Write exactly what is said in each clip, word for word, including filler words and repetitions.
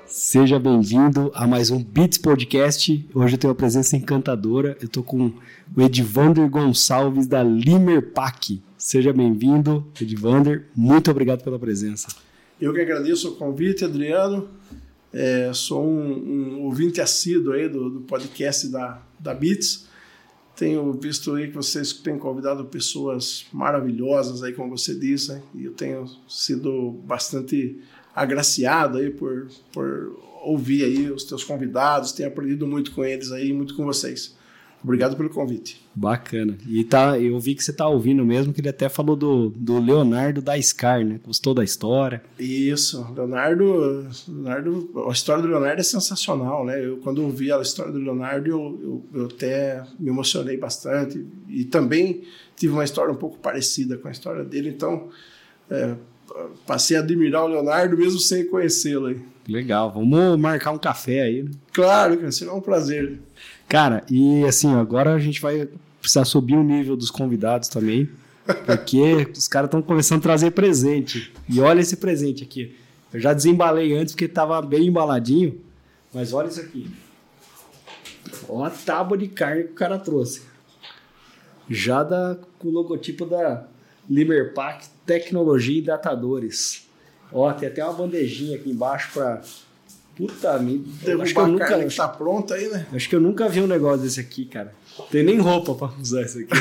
Seja bem-vindo a mais um Beats Podcast. Hoje eu tenho uma presença encantadora. Eu estou com o Edivander Gonçalves da Limerpac. Seja bem-vindo, Edivander. Muito obrigado pela presença. Eu que agradeço o convite, Adriano. É, sou um, um ouvinte assíduo aí do, do podcast da, da Beats. Tenho visto aí que vocês têm convidado pessoas maravilhosas aí, como você disse, né? E eu tenho sido bastante agraciado aí por, por ouvir aí os teus convidados, tenho aprendido muito com eles aí, muito com vocês. Obrigado pelo convite. Bacana. E tá, eu vi que você tá ouvindo mesmo, que ele até falou do, do Leonardo da Scar, né? Gostou da história? Isso, Leonardo, Leonardo, a história do Leonardo é sensacional, né? Eu, quando eu ouvi a história do Leonardo, eu, eu, eu até me emocionei bastante e também tive uma história um pouco parecida com a história dele, então é, passei a admirar o Leonardo mesmo sem conhecê-lo aí. Legal, vamos marcar um café aí, né? Claro, cara, será um prazer. Cara, e assim, agora a gente vai precisar subir o nível dos convidados também, porque os caras estão começando a trazer presente. E olha esse presente aqui. Eu já desembalei antes porque estava bem embaladinho, mas olha isso aqui. Olha a tábua de carne que o cara trouxe. Já da, com o logotipo da Limerpac Tecnologia e Datadores. Ó, tem até uma bandejinha aqui embaixo para... Puta, me... acho que eu nunca... carne que tá pronta aí, né? Acho que eu nunca vi um negócio desse aqui, cara. Tem nem roupa pra usar isso aqui.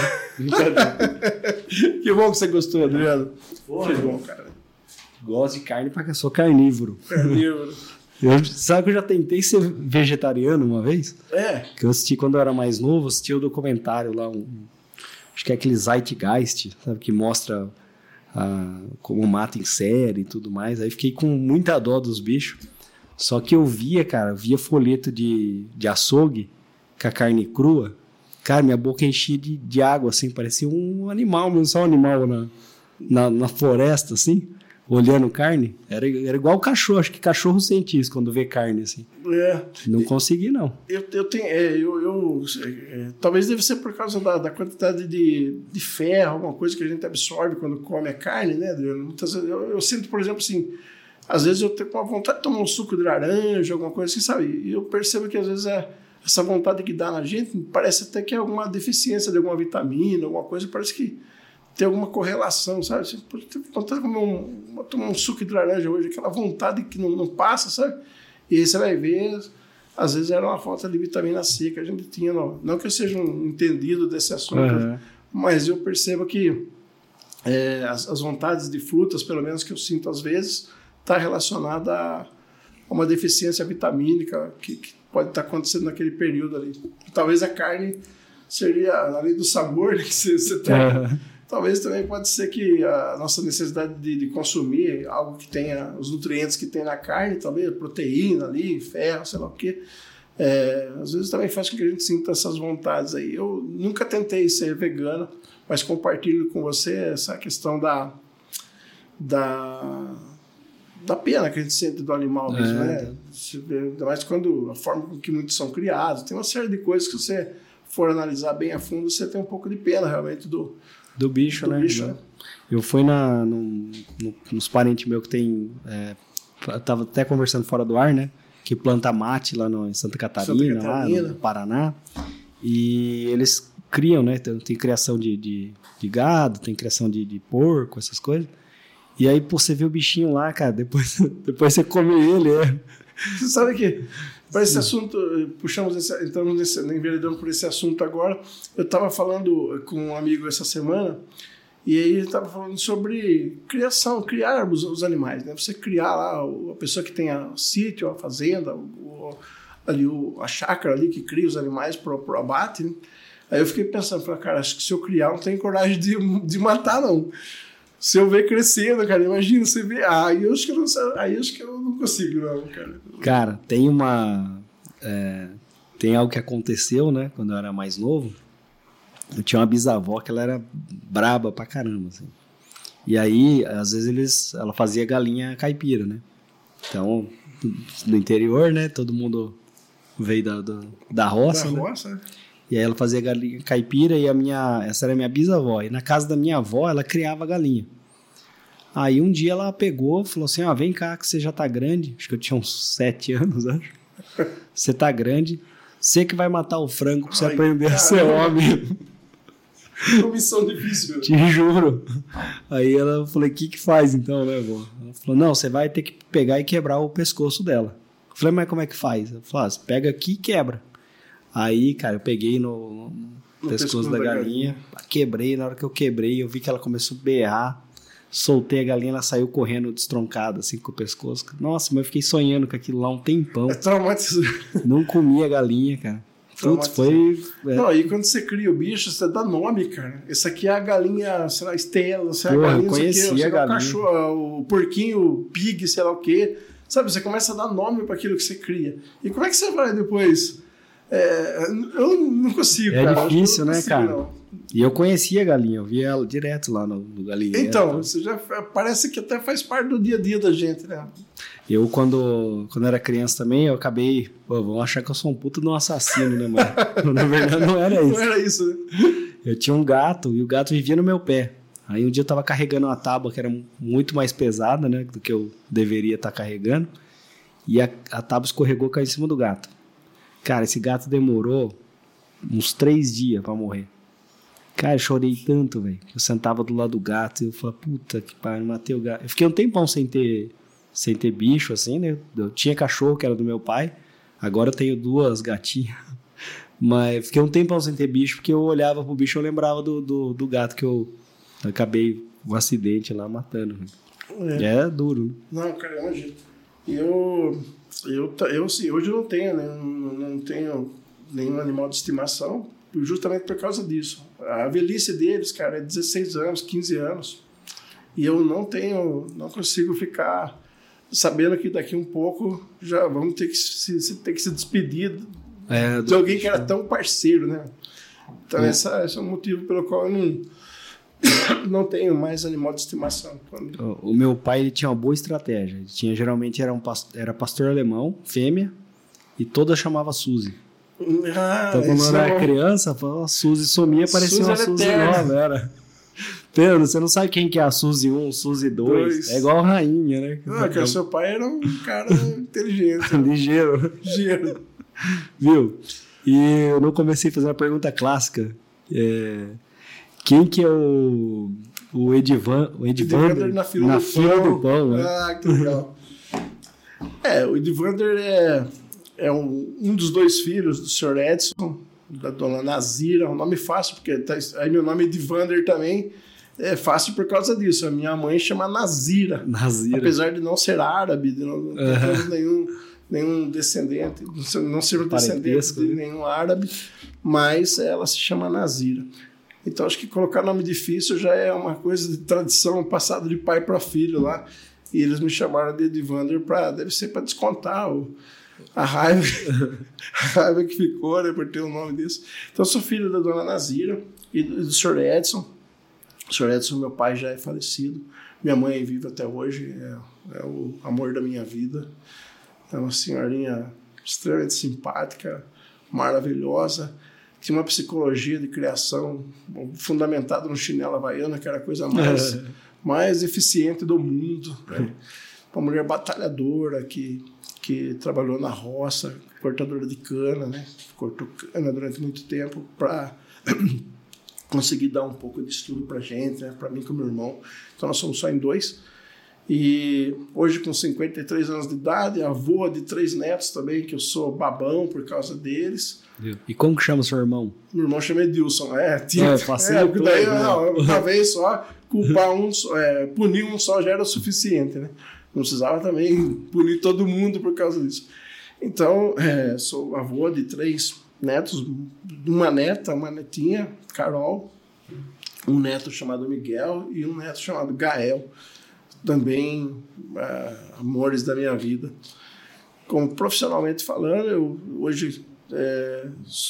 Que bom que você gostou, Adriano. Porra, que bom, cara. Gosto de carne porque eu sou carnívoro. Carnívoro. Eu, sabe que eu já tentei ser vegetariano uma vez? É. Que eu assisti quando eu era mais novo, assisti o documentário lá, um, acho que é aquele Zeitgeist, sabe, que mostra ah, como mata em série e tudo mais. Aí fiquei com muita dó dos bichos. Só que eu via, cara, eu via folheto de, de açougue com a carne crua. Cara, minha boca enchia de, de água, assim, parecia um animal, não só um animal na, na, na floresta, assim, olhando carne. Era, era igual o cachorro, acho que cachorro sente isso quando vê carne, assim. É. Não consegui, não. Eu, eu tenho, é, eu, eu é, talvez deve ser por causa da, da quantidade de, de ferro, alguma coisa que a gente absorve quando come a carne, né, Adriano? Muitas vezes eu, eu sinto, por exemplo, assim... Às vezes eu tenho uma vontade de tomar um suco de laranja, alguma coisa assim, sabe? E eu percebo que às vezes é essa vontade que dá na gente, parece até que é alguma deficiência de alguma vitamina, alguma coisa, parece que tem alguma correlação, sabe? Você pode ter vontade de comer um, tomar um suco de laranja hoje, aquela vontade que não, não passa, sabe? E aí você vai ver, às vezes era uma falta de vitamina C que a gente tinha. Não, não que eu seja um entendido desse assunto, uhum. Mas eu percebo que é, as, as vontades de frutas, pelo menos que eu sinto às vezes... está relacionada a uma deficiência vitamínica que, que pode estar acontecendo naquele período ali. Talvez a carne seria, além do sabor que você, você tem, uhum. Talvez também pode ser que a nossa necessidade de, de consumir algo que tenha os nutrientes que tem na carne, talvez proteína ali, ferro, sei lá o quê, é, às vezes também faz com que a gente sinta essas vontades aí. Eu nunca tentei ser vegano, mas compartilho com você essa questão da... da da pena que a gente sente do animal mesmo, é, né? Ainda mais quando a forma com que muitos são criados, tem uma série de coisas que você for analisar bem a fundo, você tem um pouco de pena realmente do, do bicho, do né? bicho, né? Eu fui na, no, no, nos parentes meus que tem, é, eu tava até conversando fora do ar, né? Que planta mate lá no, em Santa Catarina, Santa Catarina. Lá no Paraná, e eles criam, né? Tem, tem criação de, de, de gado, tem criação de, de porco, essas coisas. E aí, pô, você vê o bichinho lá, cara, depois, depois você come ele, é. Você sabe que, para esse assunto, puxamos esse, entramos nesse, enveredando por esse assunto agora, eu estava falando com um amigo essa semana, e aí ele estava falando sobre criação, criar os, os animais, né? Você criar lá, a pessoa que tem a sítio, a fazenda, o, ali, o, a chácara ali que cria os animais para o abate, né? Aí eu fiquei pensando, falei, cara, acho que se eu criar, eu não tenho coragem de, de matar, não. Se eu ver crescendo, cara, imagina você ver. Ah, aí eu acho que eu não, aí eu acho que eu não consigo, não, cara. Cara, tem uma. É, tem algo que aconteceu, né? Quando eu era mais novo. Eu tinha uma bisavó que ela era braba pra caramba, assim. E aí, às vezes, eles, ela fazia galinha caipira, né? Então, do interior, né? Todo mundo veio da, da, da roça, da né? roça, E aí ela fazia galinha caipira e a minha, essa era a minha bisavó. E na casa da minha avó, ela criava galinha. Aí um dia ela pegou, falou assim, ó, vem cá que você já tá grande. Acho que eu tinha uns sete anos, acho. Você tá grande. Você que vai matar o frango pra você Ai, aprender caramba. a ser homem. Uma missão difícil. Te juro. Aí ela, eu falei, o que que faz então, né, vô? Ela falou, não, você vai ter que pegar e quebrar o pescoço dela. Eu falei, mas como é que faz? Ela falou, ah, você pega aqui e quebra. Aí, cara, eu peguei no, no, no pescoço, pescoço da, da galinha, galinha, quebrei. Na hora que eu quebrei, eu vi que ela começou a berrar. Soltei a galinha, ela saiu correndo destroncada, assim, com o pescoço. Nossa, mas eu fiquei sonhando com aquilo lá um tempão. É traumatizante. Não comi a galinha, cara. Putz, foi... É. Não, aí quando você cria o bicho, você dá nome, cara. Esse aqui é a galinha, sei lá, Estela, sei lá, a galinha, eu conhecia isso aqui, a galinha. O cachorro, o porquinho, o pig, sei lá o quê. Sabe, você começa a dar nome para aquilo que você cria. E como é que você vai depois... É, eu não consigo, é cara. É difícil, né, consigo, cara? Não. E eu conhecia a galinha, eu via ela direto lá no, no galinheiro. Então, você já parece que até faz parte do dia a dia da gente, né? Eu, quando, quando era criança também, eu acabei... Pô, vão achar que eu sou um puto de um assassino, né, mano? Na verdade, não era isso. Não era isso, né? Eu tinha um gato e o gato vivia no meu pé. Aí um dia eu tava carregando uma tábua que era muito mais pesada, né, do que eu deveria estar carregando. E a, a tábua escorregou e caiu em cima do gato. Cara, esse gato demorou uns três dias pra morrer. Cara, eu chorei tanto, velho. Eu sentava do lado do gato e eu falava, puta que pariu, matei o gato. Eu fiquei um tempão sem ter, sem ter bicho, assim, né? Eu tinha cachorro, que era do meu pai. Agora eu tenho duas gatinhas. Mas fiquei um tempão sem ter bicho, porque eu olhava pro bicho e eu lembrava do, do, do gato que eu acabei um acidente lá matando. É, é duro, né? Não, cara, imagina. Eu, eu, eu, sim, hoje eu não tenho, né? Não, não tenho nenhum animal de estimação, justamente por causa disso. A velhice deles, cara, é dezesseis anos, quinze anos. E eu não tenho, não consigo ficar sabendo que daqui um pouco já vamos ter que se, se, ter que se despedir é, de alguém que era tão parceiro, né? Então, é. essa, esse é o motivo pelo qual eu não, não tenho mais animal de estimação. Quando... O, o meu pai, ele tinha uma boa estratégia. Ele tinha, geralmente era um pastor, era pastor alemão, fêmea, e toda chamava Suzy. Ah, então, quando eu era é criança, a Suzy sumia, parecia uma Suzy nova, era. Pedro, você não sabe quem que é a Suzy um, Suzy dois. É igual a rainha, né? Não, que o seu pai era um cara inteligente. Ligeiro. Ligeiro. Viu? E eu não comecei a fazer uma pergunta clássica. É... Quem que é o, o Edivan, o Edivander na fila, na do, fila pão. do pão? Né? Ah, que legal. É, o Edivander é, é um, um dos dois filhos do senhor Edson, da dona Nazira. Um nome fácil, porque tá, aí meu nome é Edivander também. É fácil por causa disso. A minha mãe chama Nazira. Nazira. Apesar de não ser árabe, de não, não ter uhum. nenhum, nenhum descendente, não ser descendente de nenhum árabe, mas ela se chama Nazira. Então, acho que colocar nome difícil já é uma coisa de tradição passada de pai para filho lá. E eles me chamaram de Edivander para, deve ser para descontar o, a, raiva, a raiva que ficou, né, por ter o um nome desse. Então, eu sou filho da dona Nazira e do, do senhor Edson. O senhor Edson, meu pai, já é falecido. Minha mãe é viva até hoje, é, é o amor da minha vida. É uma senhorinha extremamente simpática, maravilhosa. Tinha uma psicologia de criação fundamentada no chinelo havaiano, que era a coisa mais, é. mais eficiente do mundo. Né? Uma mulher batalhadora que, que trabalhou na roça, cortadora de cana, né? Cortou cana durante muito tempo para conseguir dar um pouco de estudo para a gente, né? Para mim e com meu irmão. Então nós somos só em dois. E hoje, com cinquenta e três anos de idade, avô de três netos também, que eu sou babão por causa deles. E como que chama seu irmão? Meu irmão chama Edilson. É, tipo, é, é porque daí, não, uma vez só, culpar um, é, punir um só já era o suficiente, né? Não precisava também punir todo mundo por causa disso. Então, é, sou avô de três netos, uma neta, uma netinha, Carol, um neto chamado Miguel e um neto chamado Gael. Também uh, amores da minha vida. Como profissionalmente falando, eu hoje, é,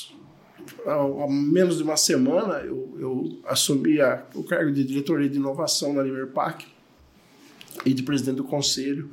há, há menos de uma semana, eu, eu assumi a, o cargo de diretoria de inovação na Liberpac e de presidente do conselho.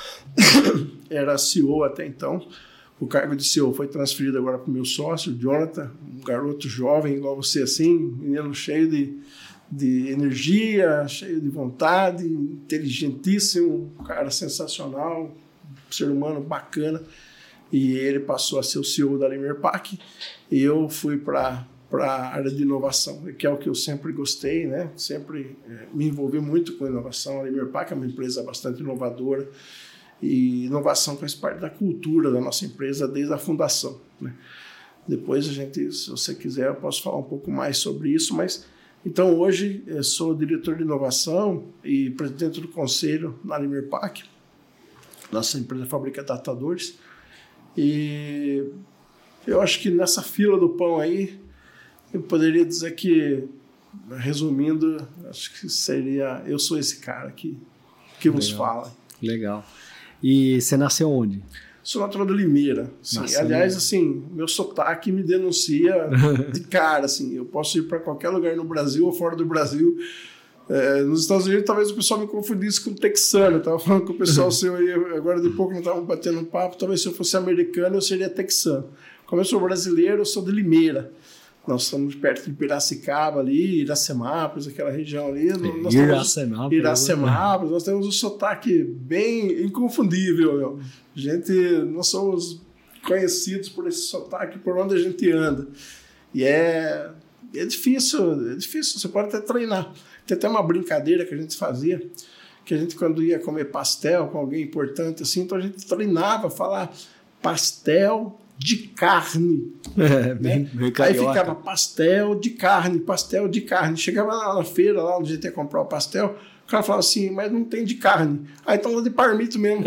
Era C E O até então. O cargo de C E O foi transferido agora para o meu sócio, Jonathan, um garoto jovem igual você, assim, menino cheio de, de energia, cheio de vontade, inteligentíssimo, um cara sensacional, um ser humano bacana. E ele passou a ser o C E O da Limerpac e eu fui para a área de inovação, que é o que eu sempre gostei, né? Sempre é, me envolvi muito com inovação. A Limerpac é uma empresa bastante inovadora e inovação faz parte da cultura da nossa empresa desde a fundação, né? Depois a gente, se você quiser, eu posso falar um pouco mais sobre isso, mas então hoje eu sou diretor de inovação e presidente do conselho na Limerpac. Nossa empresa fabrica adaptadores. E eu acho que nessa fila do pão aí, eu poderia dizer que, resumindo, acho que seria, eu sou esse cara que, que vos fala. Legal. E você nasceu onde? Sou natural de Limeira. Assim, aliás, assim, meu sotaque me denuncia de cara. Assim, eu posso ir para qualquer lugar no Brasil ou fora do Brasil. É, nos Estados Unidos, talvez o pessoal me confundisse com texano. Eu estava falando com o pessoal seu aí, agora de pouco não estavam batendo um papo. Talvez se eu fosse americano, eu seria texano. Como eu sou brasileiro, eu sou de Limeira. Nós estamos perto de Piracicaba ali, Iracemápolis, aquela região ali. Nós Iracemápolis. Iracemápolis, nós temos um sotaque bem inconfundível. Meu. Gente, nós somos conhecidos por esse sotaque, por onde a gente anda. E é, é difícil, é difícil, você pode até treinar. Tem até uma brincadeira que a gente fazia, que a gente quando ia comer pastel com alguém importante, assim, então a gente treinava a falar pastel de carne. É, bem, né? Bem aí ficava pastel de carne, pastel de carne. Chegava lá na feira, lá onde a gente ia comprar o pastel, o cara falava assim, mas não tem de carne. Aí então lá de parmito mesmo.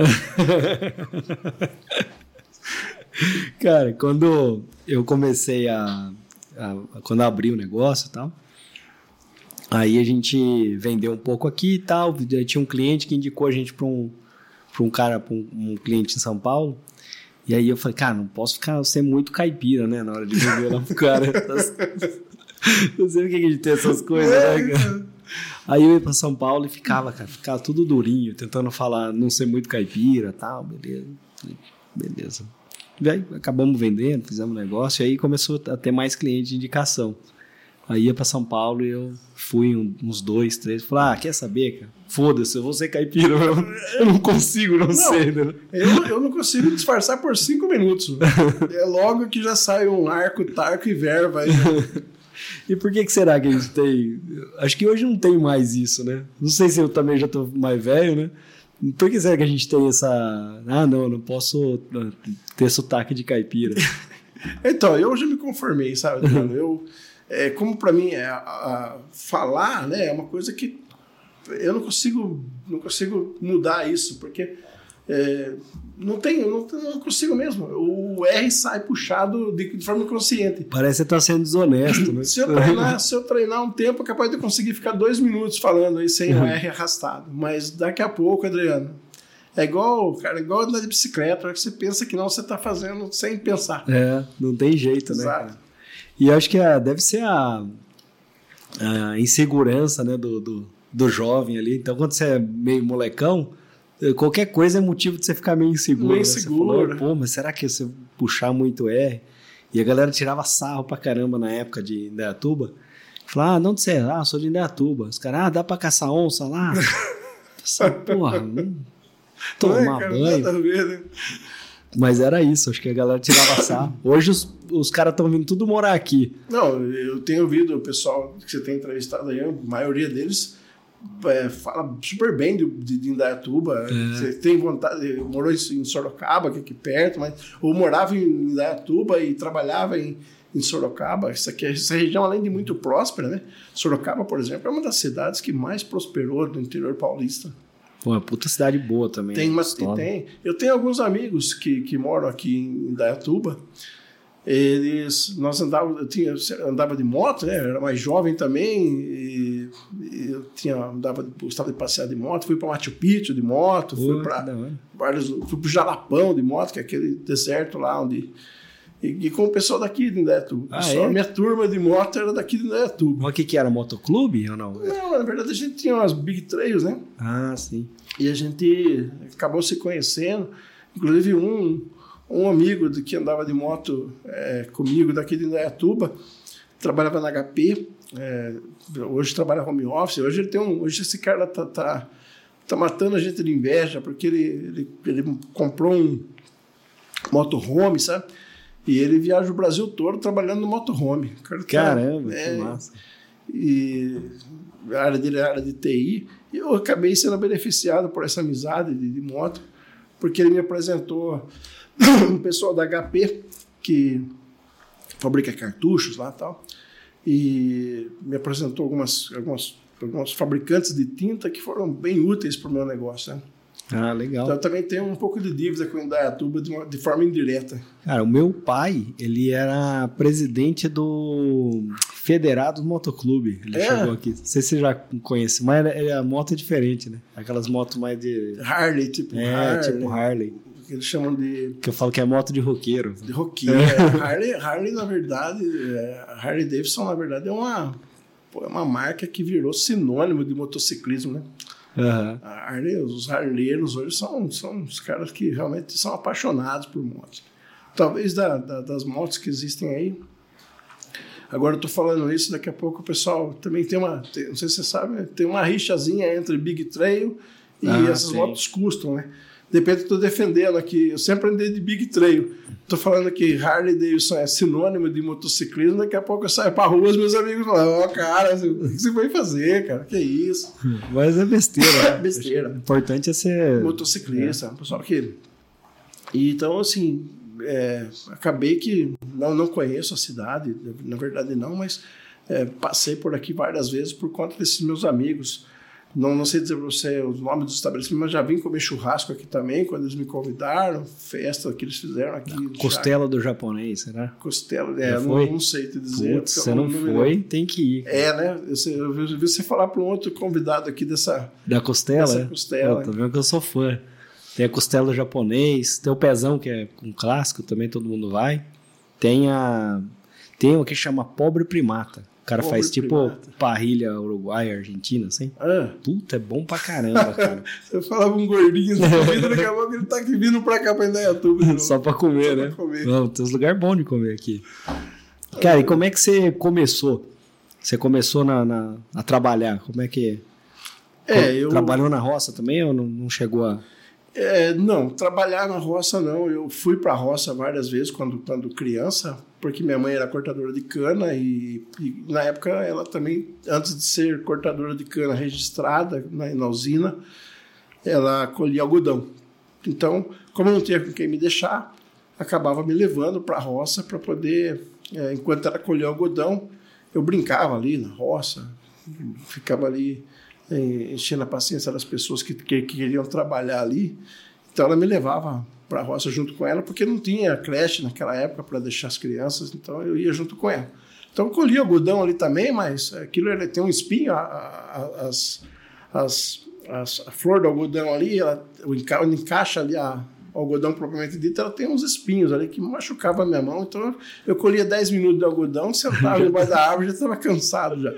Cara, quando eu comecei a, a... Quando eu abri o negócio e tal, aí a gente vendeu um pouco aqui e tal. Tinha um cliente que indicou a gente para um, para um cara, para um, um cliente em São Paulo. E aí eu falei, cara, não posso ficar ser muito caipira, né? Na hora de vender lá pro cara. Não sei o que a gente tem essas coisas, né, cara? Aí eu ia pra São Paulo e ficava, cara, ficava tudo durinho, tentando falar, não ser muito caipira e tal, beleza. Beleza. E aí acabamos vendendo, fizemos negócio, e aí começou a ter mais cliente de indicação. Aí ia pra São Paulo e eu fui um, uns dois, três. Falei, ah, quer saber, cara? Foda-se, eu vou ser caipira. Eu, eu não consigo não, não ser, né? Eu, eu não consigo disfarçar por cinco minutos. É logo que já sai um arco, tarco e verba aí. E por que que será que a gente tem... Acho que hoje não tem mais isso, né? Não sei se eu também já tô mais velho, né? Por que será que a gente tem essa... Ah, não, não posso ter sotaque de caipira. Então, eu já me conformei, sabe, Adriano? Eu... É, como para mim é, a, a, falar, né, é uma coisa que eu não consigo, não consigo mudar isso, porque é, não tenho, não, não consigo mesmo. O R sai puxado de, de forma inconsciente. Parece que você está sendo desonesto, né? se, eu treinar, se eu treinar um tempo, é capaz de eu conseguir ficar dois minutos falando aí sem o R arrastado. Mas daqui a pouco, Adriano, é igual, cara, igual andar de bicicleta, que você pensa que não, você está fazendo sem pensar. É, não tem jeito, né? Exato. Cara? E eu acho que a, deve ser a, a insegurança, né, do, do, do jovem ali. Então, quando você é meio molecão, qualquer coisa é motivo de você ficar meio inseguro. Meio né? inseguro. Você falou, pô, mas será que se eu puxar muito R? E a galera tirava sarro pra caramba na época de Indaiatuba. Falava, ah, não sei, ah, sou de Indaiatuba. Os caras, ah, dá pra caçar onça lá? Essa porra, não... tomar cara, banho. Nada a ver, né? Mas era isso, acho que a galera tirava sarro. Hoje os, os caras estão vindo tudo morar aqui. Não, eu tenho ouvido o pessoal que você tem entrevistado aí, a maioria deles é, fala super bem de, de, de Indaiatuba. É. Você tem vontade, morou em Sorocaba, que é aqui perto, mas, ou morava em Indaiatuba e trabalhava em, em Sorocaba. Essa, aqui, essa região, além de muito próspera, né? Sorocaba, por exemplo, é uma das cidades que mais prosperou do interior paulista. Pô, é uma puta cidade boa também. Tem, mas tem. Eu tenho alguns amigos que, que moram aqui em Indaiatuba. Eles, nós andava, eu tinha, andava de moto, né? Eu era mais jovem também. E, e eu tinha, andava, gostava de passear de moto. Fui para Machu Picchu de moto. Pô, fui para vários, fui para o Jalapão de moto, que é aquele deserto lá onde. E, e com o pessoal daqui de Indaiatuba. Ah, é? A minha turma de moto era daqui de Indaiatuba. Mas o que, que era? Motoclube ou não? Não, na verdade a gente tinha umas big trails, né? Ah, sim. E a gente acabou se conhecendo. Inclusive um, um amigo de que andava de moto é, comigo daqui de Indaiatuba trabalhava na H P, é, hoje trabalha home office, hoje ele tem um, hoje esse cara tá, tá, tá matando a gente de inveja, porque ele, ele, ele comprou um motorhome, sabe? E ele viaja o Brasil todo trabalhando no motorhome. Cara, Caramba, é, que massa. E a área dele é a área de T I, e eu acabei sendo beneficiado por essa amizade de, de moto, porque ele me apresentou um pessoal da H P que fabrica cartuchos lá e tal, e me apresentou algumas, algumas, alguns fabricantes de tinta que foram bem úteis para o meu negócio, né? Ah, legal. Então eu também tenho um pouco de dívida com o Indaiatuba de, uma, de forma indireta. Cara, o meu pai, ele era presidente do Federados Motoclube. Ele é. chegou aqui. Não sei se você já conhece, mas a moto é diferente, né? Aquelas motos mais de... Harley, tipo é, Harley. tipo Harley. Que eles chamam de... Que eu falo que é moto de roqueiro. De roqueiro. É. Harley, Harley, na verdade, é, Harley Davidson, na verdade, é uma, pô, é uma marca que virou sinônimo de motociclismo, né? Uhum. A Harley, os harleiros hoje são, são os caras que realmente são apaixonados por motos. Talvez da, da, das motos que existem aí. Agora eu tô falando isso, daqui a pouco o pessoal também tem uma, tem, não sei se você sabe, tem uma rixazinha entre Big Trail e ah, essas sim. motos custom, né? Depende, eu tô defendendo aqui, eu sempre andei de Big Trail. Tô falando que Harley Davidson é sinônimo de motociclismo, daqui a pouco eu saio pra rua, os meus amigos falam, ó, oh, cara, o que você vai fazer, cara? Que isso? Mas é besteira. É besteira. O importante é ser... motociclista, é. Pessoal que... E, então, assim, é, acabei que não, não conheço a cidade, na verdade não, mas é, passei por aqui várias vezes por conta desses meus amigos. Não, não sei dizer para você os nomes dos estabelecimentos, mas já vim comer churrasco aqui também, quando eles me convidaram, festa que eles fizeram aqui. Costela do japonês, será? Costela, é, não, não sei te dizer. Putz, você não, não foi, tem que ir. É, né? Eu, eu vi você falar para um outro convidado aqui dessa... Da costela? Dessa costela. Pô, tô vendo que eu sou fã. Tem a costela do japonês, tem o pezão, que é um clássico, também todo mundo vai. Tem a... Tem o que chama pobre primata. O cara Pobre faz tipo primata. Parrilha uruguaia, argentina, assim. Ah. Puta, é bom pra caramba, cara. Você falava um gordinho, daqui a pouco ele tá aqui vindo pra cá, pra Indaiatuba. Só pra comer, Só né? Pra comer. Não, tem uns lugares bons de comer aqui. Cara, e como é que você começou? Você começou na, na, a trabalhar? Como é que... É, eu... Trabalhou na roça também ou não, não chegou a... É, não, trabalhar na roça não. Eu fui para a roça várias vezes quando, quando criança, porque minha mãe era cortadora de cana e, e na época ela também, antes de ser cortadora de cana registrada na, na usina, ela colhia algodão. Então, como eu não tinha com quem me deixar, acabava me levando para a roça para poder, é, enquanto ela colhia algodão, eu brincava ali na roça, ficava ali enchendo a paciência das pessoas que, que, que queriam trabalhar ali. Então ela me levava para a roça junto com ela, porque não tinha creche naquela época para deixar as crianças, então eu ia junto com ela. Então eu colhia algodão ali também, mas aquilo ele tem um espinho, a, a, as, as, as, a flor do algodão ali, ela, o enca, encaixa ali a, o algodão propriamente dito, ela tem uns espinhos ali que machucavam a minha mão, então eu colhia dez minutos de algodão, sentava debaixo da árvore, já estava cansado já.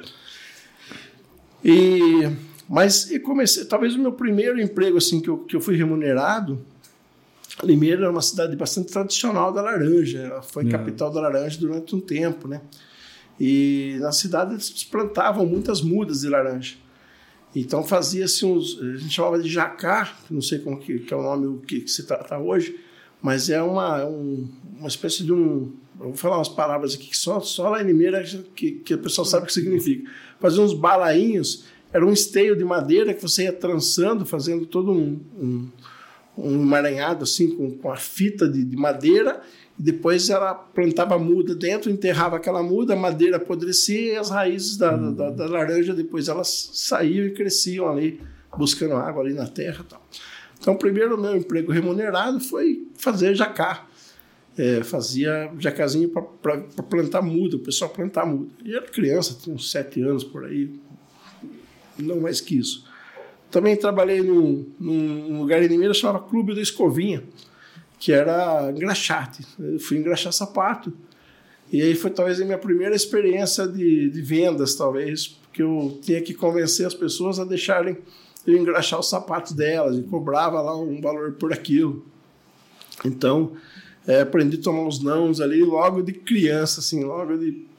E, mas e comecei, talvez o meu primeiro emprego assim, que, eu, que eu fui remunerado, Limeira era uma cidade bastante tradicional da laranja, ela foi é. capital da laranja durante um tempo, né? E na cidade eles plantavam muitas mudas de laranja. Então fazia-se uns, a gente chamava de jacá, não sei como que, que é o nome que, que se trata hoje, mas é uma, um, uma espécie de um... Eu vou falar umas palavras aqui que só, só lá em Limeira que, que a pessoa sabe o que significa. Fazer uns balainhos, era um esteio de madeira que você ia trançando, fazendo todo um, um, um emaranhado assim, com, com a fita de, de madeira, e depois ela plantava a muda dentro, enterrava aquela muda, a madeira apodrecia e as raízes da, hum. da, da laranja, depois elas saíam e cresciam ali, buscando água ali na terra e tal. Então, primeiro o meu emprego remunerado foi fazer jacá. É, fazia jacazinho para plantar muda, o pessoal plantar muda. E era criança, tinha uns sete anos por aí, não mais que isso. Também trabalhei num, num lugar em Limeira chamava Clube da Escovinha, que era engraxate. Eu fui engraxar sapato. E aí foi talvez a minha primeira experiência de, de vendas, talvez, porque eu tinha que convencer as pessoas a deixarem eu engraxar os sapatos delas, e cobrava lá um valor por aquilo. Então... É, aprendi a tomar os nãos ali logo de criança, assim, logo de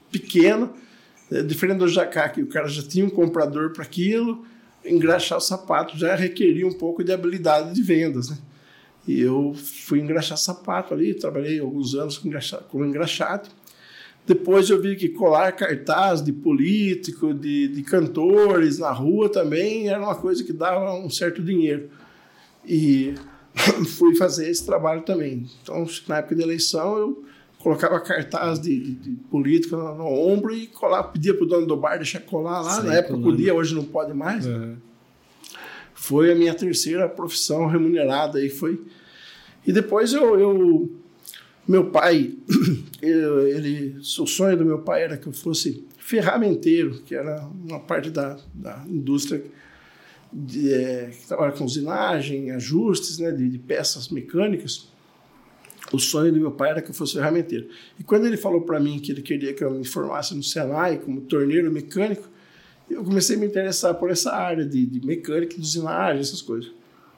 pequeno, é, diferente do jacá, que o cara já tinha um comprador para aquilo, engraxar o sapato já requeria um pouco de habilidade de vendas, né? E eu fui engraxar sapato ali, trabalhei alguns anos com engraxado, com engraxado. Depois eu vi que colar cartaz de político, de, de cantores na rua também era uma coisa que dava um certo dinheiro. E fui fazer esse trabalho também. Então, na época de eleição, eu colocava cartaz de, de, de político no, no ombro e colava, pedia para o dono do bar deixar colar lá. Sim, na época colando. Podia, hoje não pode mais. Uhum. Foi a minha terceira profissão remunerada. Aí foi. E depois eu... eu meu pai, ele, o sonho do meu pai era que eu fosse ferramenteiro, que era uma parte da, da indústria de, é, que trabalha com usinagem, ajustes, né, de, de peças mecânicas. O sonho do meu pai era que eu fosse ferramenteiro. E quando ele falou para mim que ele queria que eu me formasse no Senai como torneiro mecânico, eu comecei a me interessar por essa área de, de mecânica, de usinagem, essas coisas.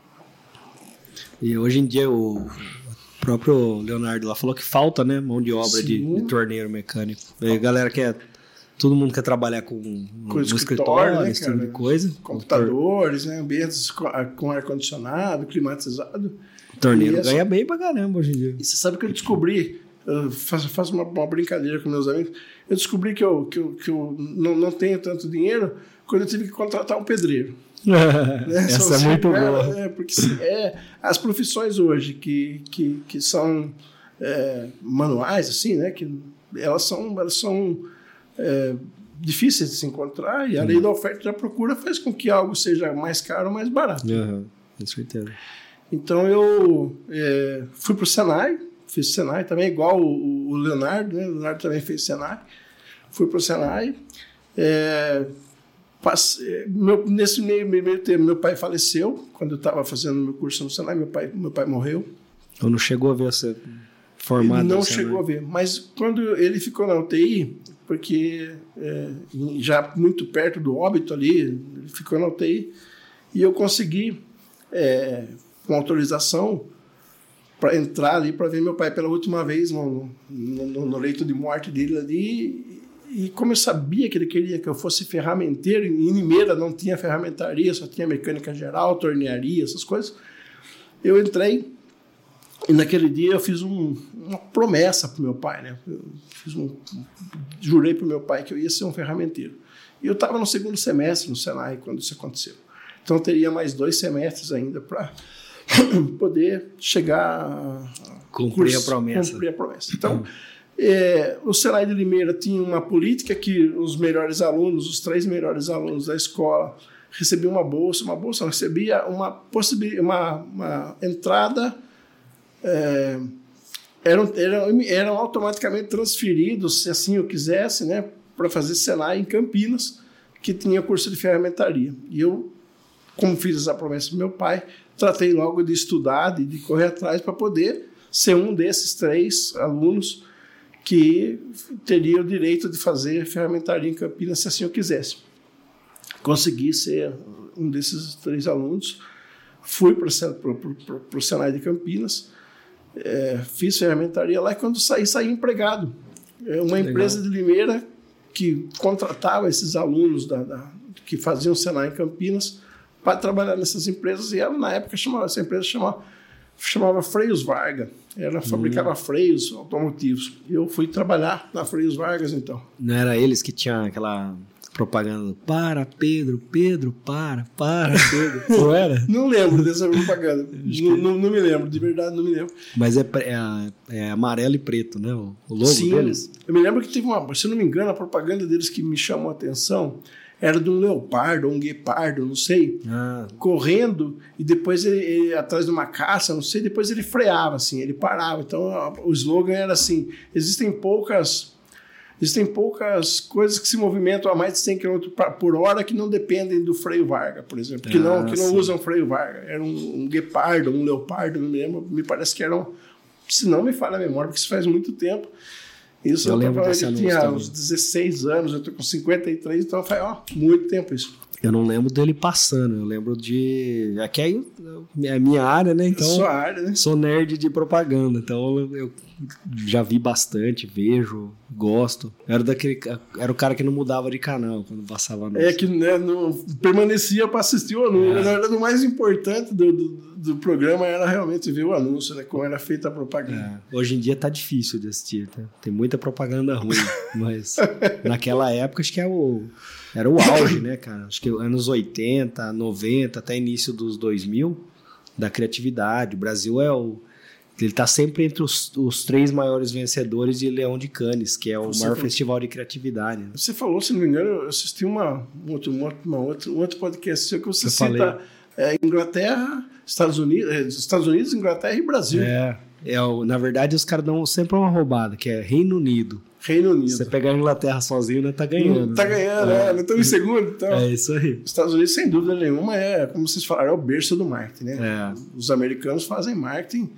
E hoje em dia o O próprio Leonardo lá falou que falta, né, mão de obra de, de torneiro mecânico. A galera quer, todo mundo quer trabalhar com, com no escritório, né, esse tipo de coisa. Computadores, né, ambientes com ar-condicionado, climatizado. O torneiro e ganha essa... bem pra caramba hoje em dia. E você sabe que eu descobri, eu faço, faço uma, uma brincadeira com meus amigos, eu descobri que eu, que eu, que eu não, não tenho tanto dinheiro quando eu tive que contratar um pedreiro. né? Essa é muito boa. É, porque é, as profissões hoje que, que, que são é, manuais, assim, né? Que elas são, elas são é, difíceis de se encontrar e a lei uhum. da oferta e da procura faz com que algo seja mais caro ou mais barato. Uhum. Com certeza. Então eu é, fui para o Senai, fiz Senai também, igual o, o Leonardo, né? O Leonardo também fez Senai. Fui para o Senai. É, Passei, meu, nesse meio, meio tempo, meu pai faleceu quando eu estava fazendo meu curso no Senai. Meu pai, meu pai morreu. Então não chegou a ver você formado? Não chegou a ver. Mas quando ele ficou na U T I, porque é, já muito perto do óbito ali, ele ficou na U T I, e eu consegui, é, com autorização, para entrar ali para ver meu pai pela última vez no, no, no leito de morte dele ali. E como eu sabia que ele queria que eu fosse ferramenteiro, em Limeira não tinha ferramentaria, só tinha mecânica geral, tornearia, essas coisas, eu entrei e naquele dia eu fiz um, uma promessa para o meu pai, né? Eu fiz um, jurei para o meu pai que eu ia ser um ferramenteiro. E eu estava no segundo semestre no Senai quando isso aconteceu. Então eu teria mais dois semestres ainda para poder chegar a cumprir a promessa. Cumprir a promessa. Então, É, o Senai de Limeira tinha uma política que os melhores alunos, os três melhores alunos da escola, recebiam uma bolsa, uma bolsa, não, recebia uma, possibilidade, uma, uma entrada, é, eram, eram, eram automaticamente transferidos, se assim eu quisesse, né, para fazer Senai em Campinas, que tinha curso de ferramentaria. E eu, como fiz essa promessa do meu pai, tratei logo de estudar, de, de correr atrás para poder ser um desses três alunos que teria o direito de fazer ferramentaria em Campinas se assim eu quisesse. Consegui ser um desses três alunos, fui para o Senai de Campinas, é, fiz ferramentaria lá e quando saí, saí empregado. É uma Legal. Empresa de Limeira que contratava esses alunos da, da, que faziam Senai em Campinas para trabalhar nessas empresas e ela, na época, chamava, essa empresa chamava, chamava Freios Varga. Ela fabricava hum. freios automotivos. Eu fui trabalhar na Freios Vargas, então. Não era eles que tinham aquela propaganda? Para, Pedro, Pedro, para, para, Pedro. Não era? Não lembro dessa propaganda. não, não, não me lembro, de verdade não me lembro. Mas é, é, é amarelo e preto, né? O, o logo Sim, deles. Eu me lembro que teve uma, se não me engano, a propaganda deles que me chamou a atenção era de um leopardo, ou um guepardo, não sei, ah. correndo, e depois ele, ele, atrás de uma caça, não sei, depois ele freava, assim, ele parava. Então, a, o slogan era assim, existem poucas, existem poucas coisas que se movimentam a mais de cem quilômetros por hora que não dependem do freio Varga, por exemplo, que ah, não, que não usam freio Varga. Era um, um guepardo, um leopardo, não me lembro, me parece que eram, se não me falha a memória, porque isso faz muito tempo. Isso eu, eu lembro desse anúncio tinha também. Uns dezesseis anos, eu estou com cinquenta e três, então faz ó, muito tempo isso. Eu não lembro dele passando, eu lembro de... Aqui é a minha área, né? Então, sua área, né? Sou nerd de propaganda, então eu já vi bastante, vejo, gosto. Era, daquele, era o cara que não mudava de canal quando passava anúncio. É, que né, não, permanecia para assistir o anúncio. É. Na verdade, o mais importante do, do, do programa era realmente ver o anúncio, né? Como era feita a propaganda. É. Hoje em dia tá difícil de assistir, tá? Tem muita propaganda ruim, mas naquela época acho que é o... Era o auge, né, cara? Acho que anos oitenta, noventa, até início dos dois mil, da criatividade. O Brasil é o... Ele tá sempre entre os, os três maiores vencedores de Leão de Cannes, que é o Você maior falou... festival de criatividade. Né? Você falou, se não me engano, eu assisti uma, um, outro, uma, uma outro, um outro podcast seu que você eu cita é, Inglaterra, Estados Unidos, é, Estados Unidos, Inglaterra e Brasil. É, é o, na verdade os caras dão sempre uma roubada, que é Reino Unido. Reino Unido. Você pegar a Inglaterra sozinho, não tá ganhando. Não tá ganhando, né? Não estão em segundo. Então. É isso aí. Os Estados Unidos, sem dúvida nenhuma, é, como vocês falaram, é o berço do marketing, né? É. Os americanos fazem marketing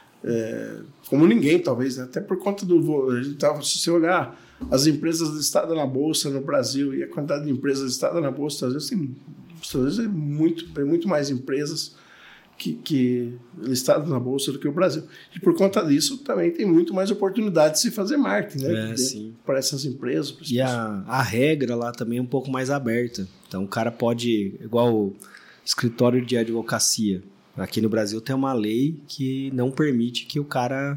é, como ninguém, talvez, né? Até por conta do... A gente tava, se você olhar as empresas listadas na Bolsa no Brasil e a quantidade de empresas listadas na Bolsa, às vezes tem às vezes é muito, é muito mais empresas que, que listadas na Bolsa do que o Brasil. E por conta disso, também tem muito mais oportunidade de se fazer marketing, né? É, sim. Para essas empresas. E a, a regra lá também é um pouco mais aberta. Então o cara pode, igual o escritório de advocacia. Aqui no Brasil tem uma lei que não permite que o cara,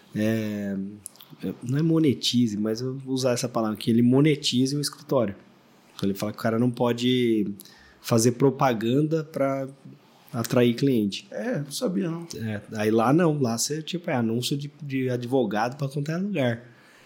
é, não é monetize, mas eu vou usar essa palavra, que ele monetize um escritório. Então ele fala que o cara não pode fazer propaganda para atrair cliente. É, não sabia não. É, aí lá não, lá você tipo, é anúncio de, de advogado para qualquer lugar.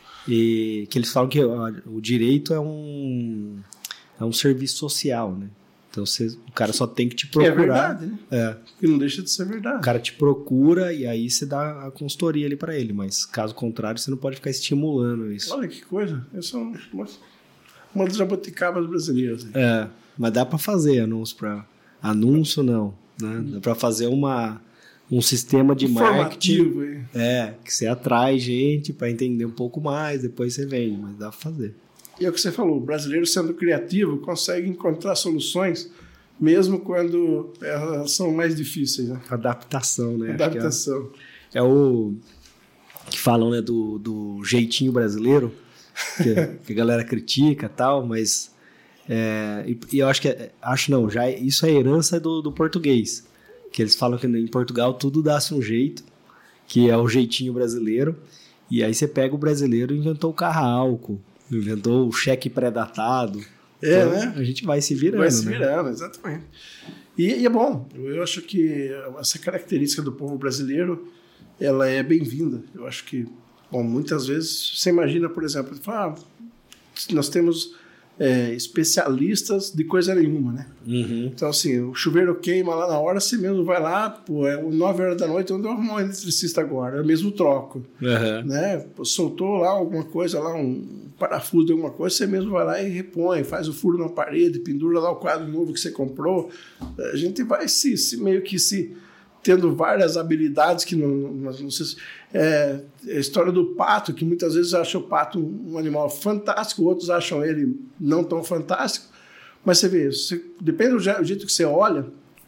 E que eles falam que ó, o direito é um, é um serviço social, né? Então você, o cara só tem que te procurar. É verdade, né? É. Que não deixa de ser verdade. O cara te procura e aí você dá a consultoria ali para ele, mas caso contrário você não pode ficar estimulando isso. Olha que coisa, eu sou uma, uma das jabuticabas brasileiras. Né? É, mas dá para fazer anúncio para anúncio não, né? Dá para fazer uma um sistema de marketing, hein? É, que você atrai gente para entender um pouco mais, depois você vende, mas dá para fazer. E é o que você falou, o brasileiro sendo criativo consegue encontrar soluções mesmo quando elas são mais difíceis. Né? Adaptação, né? Adaptação. É, é o que falam, né, do, do jeitinho brasileiro, que, que a galera critica e tal, mas é, e, e eu acho que, é, acho não, já isso é herança do, do português, que eles falam que em Portugal tudo dá-se um jeito, que é o jeitinho brasileiro, e aí você pega o brasileiro e inventou o carro a álcool, inventou o cheque pré-datado. É, então, né? A gente vai se virando. Vai se né? virando, exatamente. E, e é bom. Eu acho que essa característica do povo brasileiro, ela é bem-vinda. Eu acho que, bom, muitas vezes você imagina, por exemplo, fala, ah, nós temos é, especialistas de coisa nenhuma, né? Uhum. Então, assim, o chuveiro queima lá na hora, você mesmo vai lá, pô, é nove horas da noite, onde eu arrumo um eletricista agora? Eu mesmo troco. Uhum. Né? Pô, soltou lá alguma coisa, lá um parafuso de alguma coisa, você mesmo vai lá e repõe, faz o furo na parede, pendura lá o quadro novo que você comprou. A gente vai se, se meio que se tendo várias habilidades que não, não, não sei se, é, a história do pato, que muitas vezes acham o pato um animal fantástico, outros acham ele não tão fantástico, mas você vê, você, depende do jeito que você olha,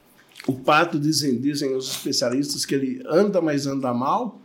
o pato, dizem, dizem os especialistas, que ele anda, mas anda mal,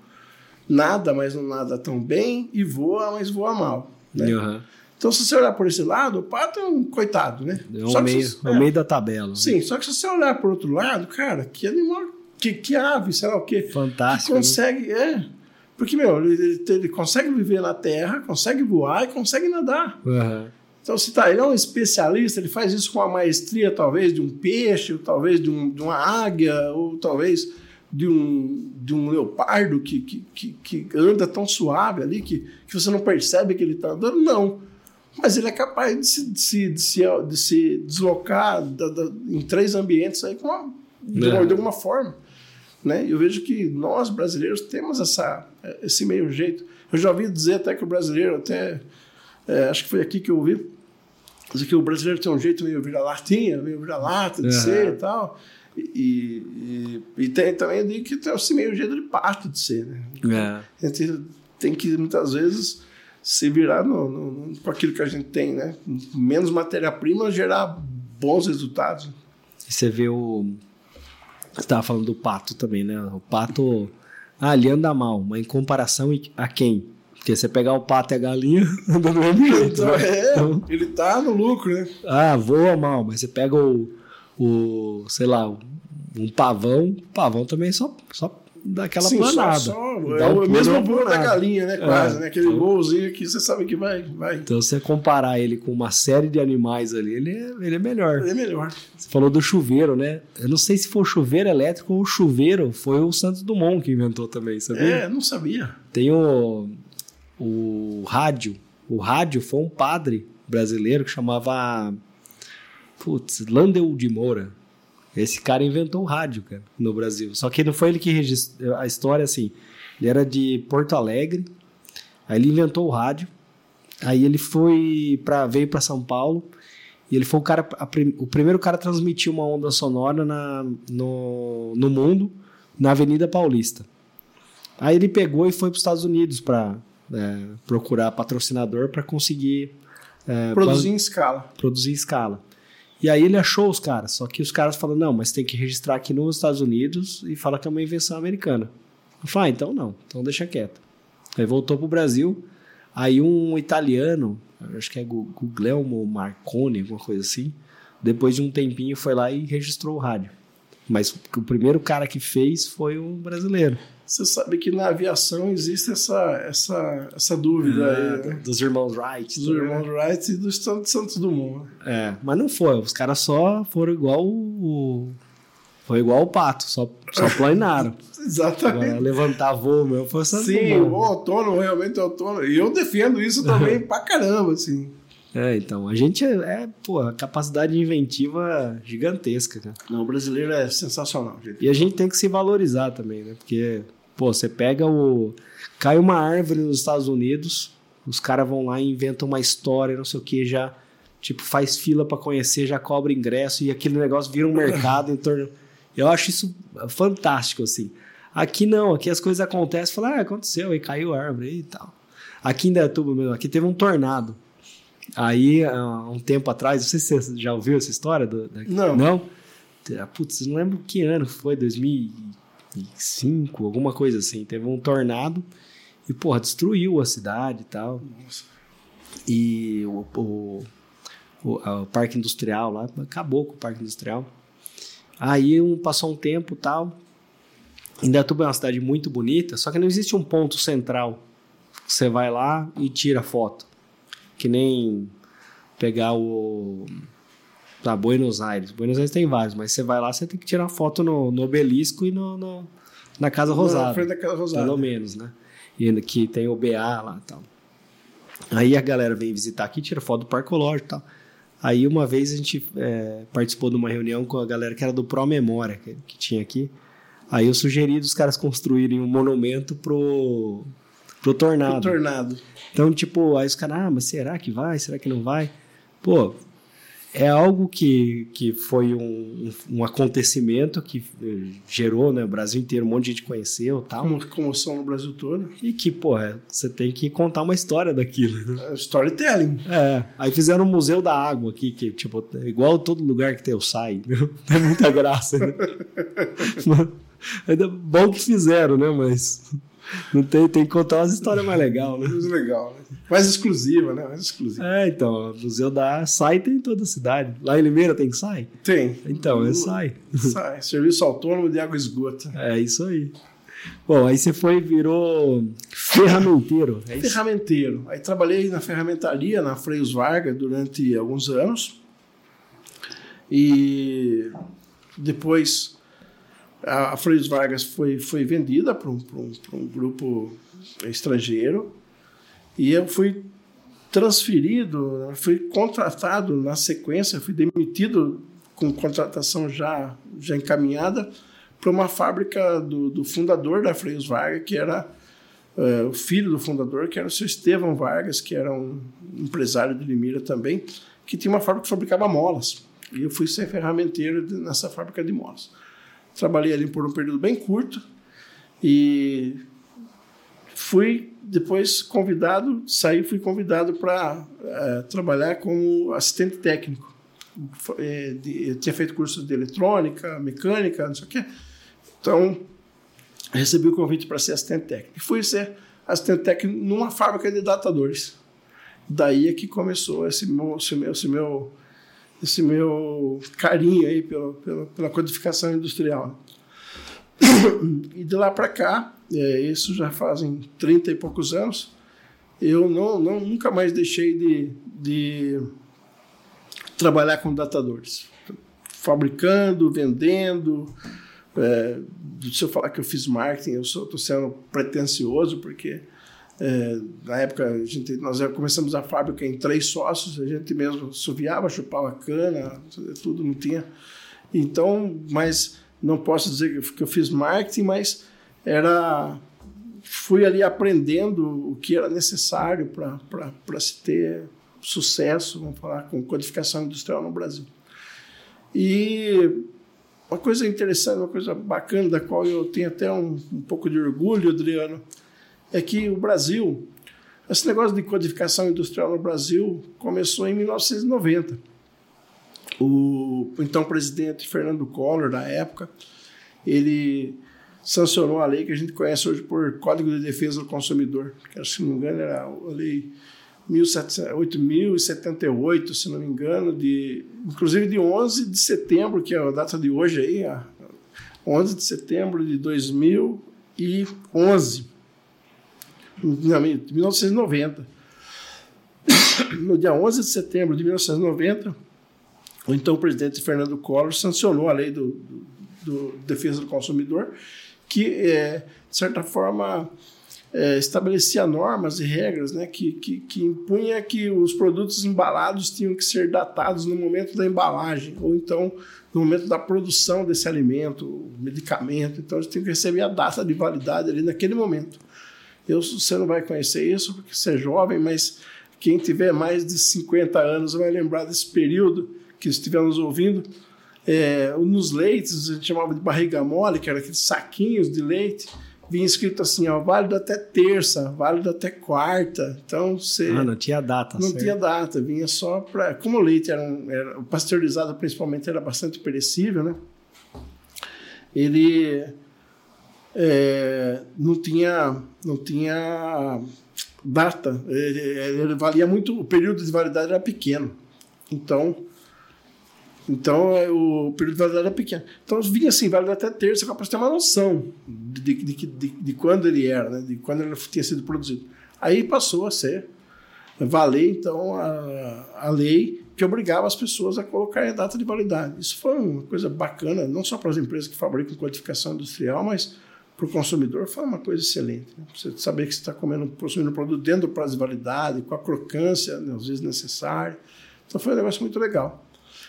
nada, mas não nada tão bem, e voa, mas voa mal. Né? Uhum. Então, se você olhar por esse lado, o pato é um coitado, né? É o meio, se, é, meio da tabela. Sim, né? Só que se você olhar por outro lado, cara, que animal, que, que ave, sei lá o quê. Fantástico. Que consegue, né? é. Porque, meu, ele, ele consegue viver na terra, consegue voar e consegue nadar. Uhum. Então, se tá, ele é um especialista, ele faz isso com a maestria, talvez, de um peixe, ou talvez de, um, de uma águia, ou talvez de um, de um leopardo que, que, que, que anda tão suave ali que, que você não percebe que ele está andando. Não. Mas ele é capaz de se, de se, de se, de se deslocar da, da, em três ambientes aí com uma, de, uma, de alguma forma. Né? Eu vejo que nós, brasileiros, temos essa, esse meio jeito. Eu já ouvi dizer até que o brasileiro, até é, acho que foi aqui que eu ouvi, dizer que o brasileiro tem um jeito meio vira-latinha, meio vira-lata de uhum. ser e tal. E, e, e tem também ali que tem esse meio jeito de pato de ser. Né? É. A gente tem que, muitas vezes, se virar no, no, no, com aquilo que a gente tem. Né? Menos matéria-prima, gerar bons resultados. E você vê o... Você estava falando do pato também, né? O pato, ah, ele anda mal, mas em comparação a quem? Porque você pegar o pato e a galinha, anda do mesmo jeito. Então, né? é, Então, ele tá no lucro, né? ah, voa mal, mas você pega o, o sei lá, um pavão, o pavão também só, só dá aquela Sim, planada. Só, só, Dá é um o pulo, mesmo uma pulo da planada. galinha, né? Quase, É, né? Aquele então- golzinho que você sabe que vai, vai. Então, se você comparar ele com uma série de animais ali, ele é, ele é melhor. É melhor. Você falou do chuveiro, né? Eu não sei se foi o chuveiro elétrico ou o chuveiro foi o Santos Dumont que inventou também, sabia? É, não sabia. Tem o, o rádio. O rádio foi um padre brasileiro que chamava putz, Landel de Moura. Esse cara inventou o rádio, cara, no Brasil. Só que não foi ele que registrou a história, assim. Ele era de Porto Alegre, aí ele inventou o rádio, aí ele foi para veio para São Paulo, e ele foi o cara, a, o primeiro cara a transmitir uma onda sonora na, no, no mundo, na Avenida Paulista. Aí ele pegou e foi para os Estados Unidos para é, procurar patrocinador para conseguir é, Produzir ban- em escala. produzir em escala. E aí ele achou os caras, só que os caras falaram, não, mas tem que registrar aqui nos Estados Unidos e fala que é uma invenção americana. Eu falei, ah, então não, então deixa quieto. Aí voltou pro Brasil, aí um italiano, acho que é Gu- Guglielmo Marconi, alguma coisa assim, depois de um tempinho foi lá e registrou o rádio. Mas o primeiro cara que fez foi um brasileiro. Você sabe que na aviação existe essa, essa, essa dúvida aí, né? Dos irmãos Wright. Dos irmãos Wright e do Santos Santos Dumont. Né? É, mas não foi, os caras só foram igual o... Foi igual o pato, só, só planearam. Exatamente. Agora, levantar voo, meu, foi só Sim, o autônomo realmente é autônomo. E eu defendo isso também pra caramba, assim. É, então, a gente é, é pô, a capacidade inventiva gigantesca, cara. Não, o brasileiro é sensacional, gente. E a gente tem que se valorizar também, né? Porque, pô, você pega o... Cai uma árvore nos Estados Unidos, os caras vão lá e inventam uma história, não sei o que, já, tipo, faz fila pra conhecer, já cobra ingresso e aquele negócio vira um mercado em torno... Eu acho isso fantástico, assim. Aqui não, aqui as coisas acontecem, fala, ah, aconteceu, aí caiu a árvore e tal. Aqui em Dayatuba mesmo, aqui teve um tornado. Aí, há um tempo atrás, não sei se você já ouviu essa história. Do, da... Não. Não? Putz, não lembro que ano foi, dois mil e cinco, alguma coisa assim. Teve um tornado e, porra, destruiu a cidade e tal. Nossa. E o, o, o, o parque industrial lá, acabou com o parque industrial. Aí um, passou um tempo e tal. Indaiatuba é uma cidade muito bonita, só que não existe um ponto central. Você vai lá e tira foto. Que nem pegar o... Tá, Buenos Aires. Buenos Aires tem vários, mas você vai lá, você tem que tirar foto no, no Obelisco e no, no, na Casa Rosada. Na frente da Casa Rosada. Pelo menos, né? E que tem o B A lá e tal. Aí a galera vem visitar aqui, tira foto do Parque Ecológico e tal. Aí uma vez a gente é, participou de uma reunião com a galera que era do Pro Memória, que, que tinha aqui. Aí eu sugeri dos caras construírem um monumento pro, pro tornado. O tornado. Então, tipo, aí os caras, ah, mas será que vai? Será que não vai? Pô, é algo que, que foi um, um acontecimento que gerou, né, o Brasil inteiro, um monte de gente conheceu e tal. Uma comoção no Brasil todo. E que, pô, é, você tem que contar uma história daquilo, né? É storytelling. É, aí fizeram o Museu da Água aqui, que, tipo, é igual todo lugar que tem o S A I, né? Tem muita graça, né? Ainda bom que fizeram, né, mas... Não tem, tem que contar umas histórias mais legais, né? Mais legal, né? Mais exclusiva, né? Mais exclusiva. É, então, o Museu da S A I tem em toda a cidade. Lá em Limeira tem S A I? Tem. Então, é S A I. Sai. Serviço autônomo de água e esgoto. É isso aí. Bom, aí você foi e virou ferramenteiro, é isso? Ferramenteiro. Aí trabalhei na ferramentaria, na Freios Vargas, durante alguns anos. E depois a Freios Vargas foi, foi vendida para um, um, um grupo estrangeiro. E eu fui transferido, fui contratado na sequência, fui demitido com contratação já, já encaminhada para uma fábrica do, do fundador da Freios Vargas, que era uh, o filho do fundador, que era o seu Estevão Vargas, que era um empresário de Limeira também, que tinha uma fábrica que fabricava molas. E eu fui ser ferramenteiro nessa fábrica de molas. Trabalhei ali por um período bem curto e fui depois convidado, saí fui convidado para uh, trabalhar como assistente técnico é, de, tinha feito curso de eletrônica, mecânica, não sei o quê. Então, recebi o convite para ser assistente técnico. E fui ser assistente técnico numa fábrica de datadores. Daí é que começou esse meu, esse meu, esse meu, esse meu carinho aí pela, pela, pela codificação industrial. E de lá para cá, é, isso já fazem trinta e poucos anos, eu não, não, nunca mais deixei de, de trabalhar com datadores. Fabricando, vendendo. É, se eu falar que eu fiz marketing, eu estou sendo pretencioso, porque é, na época a gente, nós começamos a fábrica em três sócios, a gente mesmo suviava, chupava cana, tudo, não tinha. Então, mas não posso dizer que eu fiz marketing, mas era, fui ali aprendendo o que era necessário para se ter sucesso, vamos falar, com codificação industrial no Brasil. E uma coisa interessante, uma coisa bacana, da qual eu tenho até um, um pouco de orgulho, Adriano, é que o Brasil, esse negócio de codificação industrial no Brasil começou em mil novecentos e noventa. O então presidente Fernando Collor, da época, ele sancionou a lei que a gente conhece hoje por Código de Defesa do Consumidor, que, se não me engano, era a lei oito mil e setenta e oito, se não me engano, de, inclusive de onze de setembro, que é a data de hoje aí, a onze de setembro de dois mil e onze, não, mil novecentos e noventa. No dia onze de setembro de mil novecentos e noventa, o então presidente Fernando Collor sancionou a lei do, do, do Defesa do Consumidor, que, é, de certa forma, É, estabelecia normas e regras, né, que, que, que impunha que os produtos embalados tinham que ser datados no momento da embalagem, ou então no momento da produção desse alimento, medicamento. Então, eles tinham que receber a data de validade ali naquele momento. Eu, você não vai conhecer isso porque você é jovem, mas quem tiver mais de cinquenta anos vai lembrar desse período que estiver nos ouvindo. É, nos leites, a gente chamava de barriga mole, que era aqueles saquinhos de leite, vinha escrito assim, ó, válido até terça, válido até quarta. Então, você... Ah, não tinha data, Não certo. tinha data, vinha só para... Como o leite era, um, era... O pasteurizado, principalmente, era bastante perecível, né? Ele é, não tinha, não tinha data. Ele, ele valia muito... O período de validade era pequeno. Então... Então, o período de validade era pequeno. Então, vinha assim, válido até terça, para ter uma noção de, de, de, de, de quando ele era, né? De quando ele tinha sido produzido. Aí passou a ser, valer, então, a, a lei que obrigava as pessoas a colocarem a data de validade. Isso foi uma coisa bacana, não só para as empresas que fabricam codificação industrial, mas para o consumidor foi uma coisa excelente. Né? Você saber que você está comendo, consumindo um produto dentro do prazo de validade, com a crocância, né, às vezes necessária. Então, foi um negócio muito legal.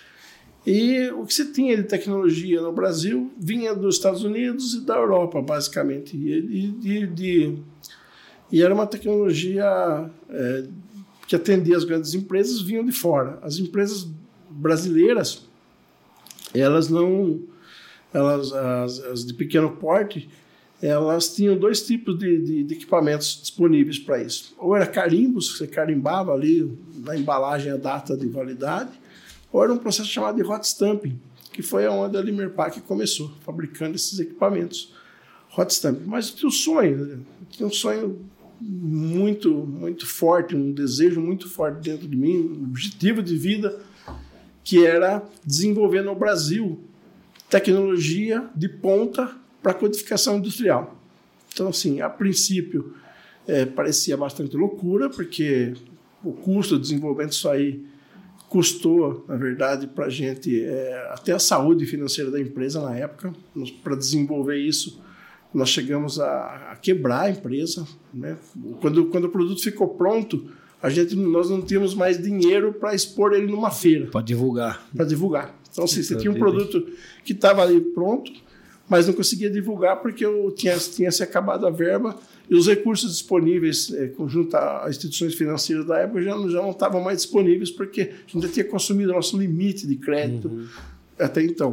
E o que se tinha de tecnologia no Brasil vinha dos Estados Unidos e da Europa, basicamente. E, e, de, e era uma tecnologia é, que atendia as grandes empresas, vinham de fora. As empresas brasileiras, elas não... Elas, as, as de pequeno porte, elas tinham dois tipos de, de, de equipamentos disponíveis para isso. Ou era carimbos, você carimbava ali na embalagem a data de validade, ou era um processo chamado de hot stamping, que foi onde a Limerpac começou, fabricando esses equipamentos hot stamping. Mas eu tinha um sonho, eu tinha um sonho muito, muito forte, um desejo muito forte dentro de mim, um objetivo de vida, que era desenvolver no Brasil tecnologia de ponta para codificação industrial. Então, assim, a princípio, é, parecia bastante loucura, porque o custo do desenvolvimento disso aí custou, na verdade, para a gente, é, até a saúde financeira da empresa na época. Para desenvolver isso, nós chegamos a, a quebrar a empresa. Né? Quando, quando o produto ficou pronto, a gente, nós não tínhamos mais dinheiro para expor ele numa feira. Para divulgar. Para divulgar. Então, assim, você tinha um produto que estava ali pronto, mas não conseguia divulgar porque eu tinha, tinha se acabado a verba e os recursos disponíveis, é, junto às instituições financeiras da época, já, já não estavam mais disponíveis porque a gente já tinha consumido o nosso limite de crédito uhum. até então.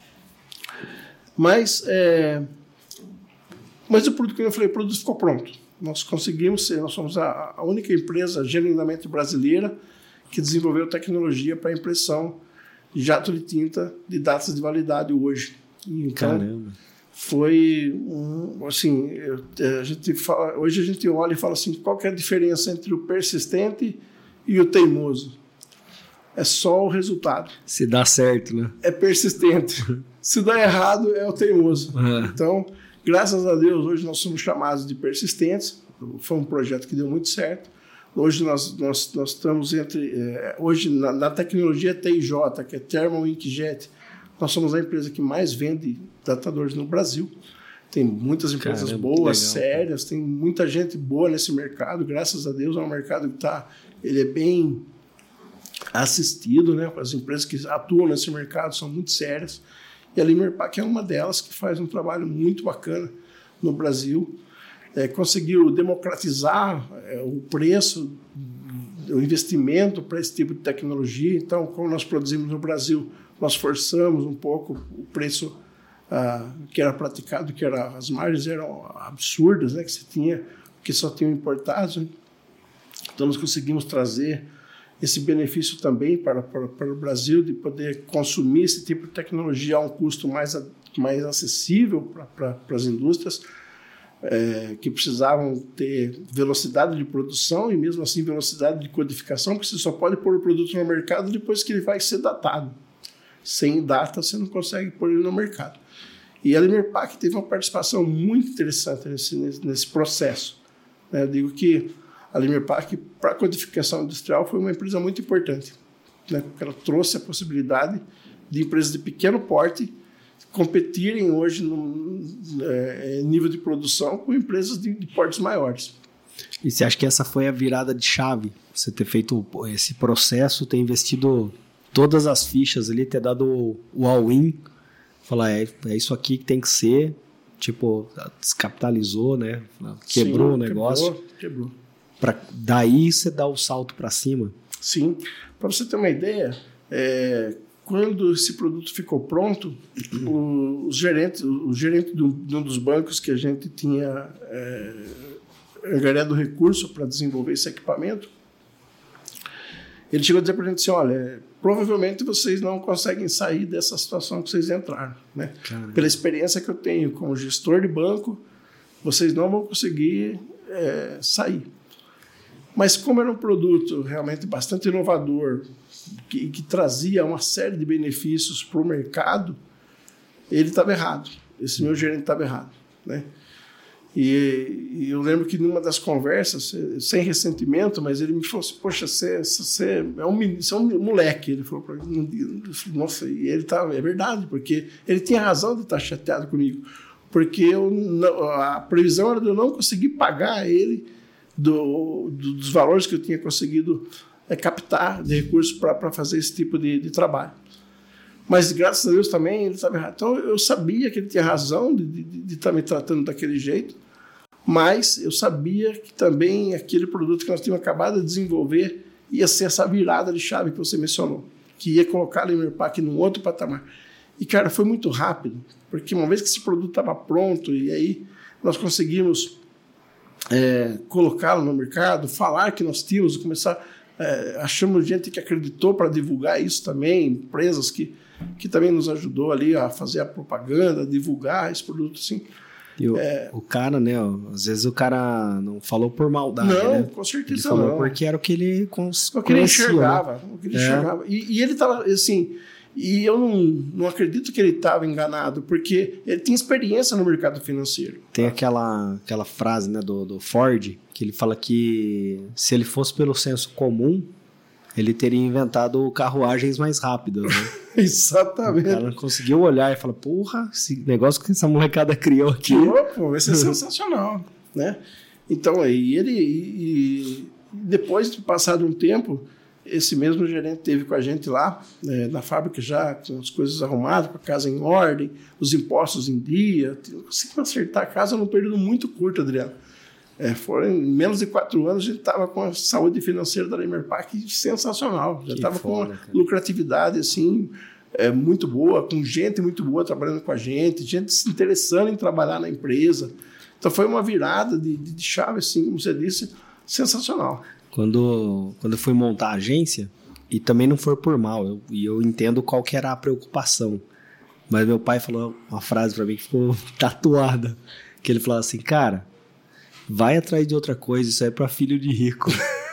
Mas, é, mas o produto, como eu falei, o produto ficou pronto. Nós conseguimos ser, nós somos a, a única empresa genuinamente brasileira que desenvolveu tecnologia para impressão jato de tinta de datas de validade hoje. Então, caramba. Foi um, assim, eu, a gente fala, hoje a gente olha e fala assim, qual que é a diferença entre o persistente e o teimoso? É só o resultado. Se dá certo, né? É persistente. Se dá errado, é o teimoso. É. Então, graças a Deus, hoje nós somos chamados de persistentes. Foi um projeto que deu muito certo. Hoje nós, nós, nós estamos entre... É, hoje, na, na tecnologia T I J, que é Thermal Inkjet, nós somos a empresa que mais vende datadores no Brasil. Tem muitas empresas Caramba, boas, legal, sérias, tem muita gente boa nesse mercado. Graças a Deus, é um mercado que tá, ele é bem assistido, né? As empresas que atuam nesse mercado são muito sérias. E a Limerpac é uma delas que faz um trabalho muito bacana no Brasil. É, conseguiu democratizar é, o preço, o investimento para esse tipo de tecnologia. Então, como nós produzimos no Brasil, nós forçamos um pouco o preço ah, que era praticado, que era, as margens eram absurdas, né, que se tinha, que só tinham importados. Né? Então, nós conseguimos trazer esse benefício também para, para, para o Brasil, de poder consumir esse tipo de tecnologia a um custo mais, mais acessível para, para, para as indústrias, é, que precisavam ter velocidade de produção e, mesmo assim, velocidade de codificação, porque você só pode pôr o produto no mercado depois que ele vai ser datado. Sem data, você não consegue pôr ele no mercado. E a Limerpac teve uma participação muito interessante nesse, nesse, nesse processo. Eu digo que a Limerpac, para a codificação industrial, foi uma empresa muito importante, né? Porque ela trouxe a possibilidade de empresas de pequeno porte competirem hoje no é, nível de produção com empresas de, de portes maiores. E você acha que essa foi a virada de chave? Você ter feito esse processo, ter investido todas as fichas ali, ter dado o all-in, falar, é, é isso aqui que tem que ser, tipo, descapitalizou, né? Quebrou Sim, o negócio. Quebrou, quebrou. Pra, daí você dá o salto para cima? Sim. Para você ter uma ideia, é, quando esse produto ficou pronto, o, o gerente, o gerente de um, de um dos bancos que a gente tinha é, angariado recurso para desenvolver esse equipamento, ele chegou a dizer para a gente assim, olha, provavelmente vocês não conseguem sair dessa situação que vocês entraram. Né? Pela experiência que eu tenho como gestor de banco, vocês não vão conseguir é, sair. Mas como era um produto realmente bastante inovador, que, que trazia uma série de benefícios para o mercado, ele estava errado. Esse meu gerente estava errado. Né? E, e eu lembro que numa das conversas, sem ressentimento, mas ele me falou assim, poxa, você, você, é, um, você é um moleque. Ele falou para mim, nossa, e ele tá, é verdade, porque ele tinha razão de estar chateado comigo, porque eu, a previsão era de eu não conseguir pagar ele do, do, dos valores que eu tinha conseguido é, captar de recursos para fazer esse tipo de, de trabalho. Mas, graças a Deus, também ele estava errado. Então, eu sabia que ele tinha razão de estar me tratando daquele jeito, mas eu sabia que também aquele produto que nós tínhamos acabado de desenvolver ia ser essa virada de chave que você mencionou, que ia colocar a Limerpac num outro patamar. E, cara, foi muito rápido, porque uma vez que esse produto estava pronto, e aí nós conseguimos é, colocá-lo no mercado, falar que nós tínhamos, começar... É, achamos gente que acreditou para divulgar isso também, empresas que, que também nos ajudou ali a fazer a propaganda, a divulgar esse produto, assim. E o, é, o cara, né, ó, às vezes o cara não falou por maldade, não, né? Com certeza ele falou não. Porque era o que ele cons- o que ele enxergava, né? o que ele é. enxergava. E, e ele estava, assim, e eu não, não acredito que ele estava enganado, porque ele tinha experiência no mercado financeiro. Tem aquela, aquela frase, né, do, do Ford, que ele fala que se ele fosse pelo senso comum, ele teria inventado carruagens mais rápidas, né? Exatamente. O cara conseguiu olhar e falar, porra, esse negócio que essa molecada criou aqui... Pô, vai ser sensacional, né? Então, aí ele... E, e depois de passado um tempo, esse mesmo gerente teve com a gente lá, é, na fábrica já, com as coisas arrumadas, com a casa em ordem, os impostos em dia. Conseguimos acertar a casa num período muito curto, Adriano. É, foram em menos de quatro anos, a gente estava com a saúde financeira da Limerpac sensacional. Já estava com uma lucratividade assim, é, muito boa, com gente muito boa trabalhando com a gente, gente se interessando em trabalhar na empresa. Então foi uma virada de, de chave, assim, como você disse, sensacional. Quando, quando eu fui montar a agência, e também não for por mal, eu, e eu entendo qual que era a preocupação. Mas meu pai falou uma frase pra mim que ficou tatuada, que ele falou assim, cara, vai atrás de outra coisa, isso aí é pra filho de rico.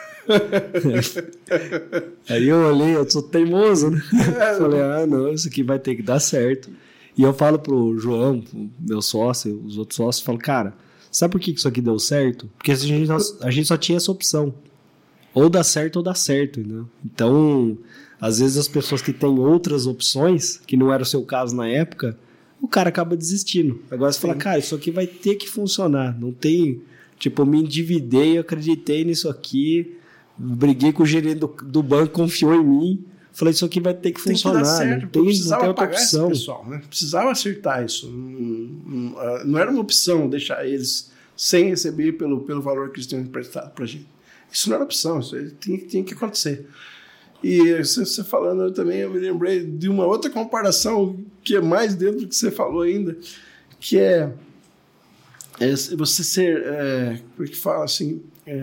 Aí eu olhei, eu sou teimoso, né? Falei, ah, não, isso aqui vai ter que dar certo. E eu falo pro João, pro meu sócio, os outros sócios, falo, cara, sabe por que isso aqui deu certo? Porque a gente, a gente só tinha essa opção. Ou dá certo ou dá certo, né? Então, às vezes as pessoas que têm outras opções, que não era o seu caso na época, o cara acaba desistindo. Agora você Sim. fala, cara, isso aqui vai ter que funcionar. Não tem, tipo, eu me endividei, eu acreditei nisso aqui, briguei com o gerente do, do banco, confiou em mim. Falei, isso aqui vai ter que funcionar. Tem que dar certo, não tem, precisava não tem outra opção. Esse pessoal, né? Precisava acertar isso. Não, não, não era uma opção deixar eles sem receber pelo, pelo valor que eles tinham emprestado para a gente. Isso não era opção, isso tinha, tinha que acontecer. E você, você falando eu também, eu me lembrei de uma outra comparação que é mais dentro do que você falou ainda, que é, é você ser, é, como é que fala assim, é,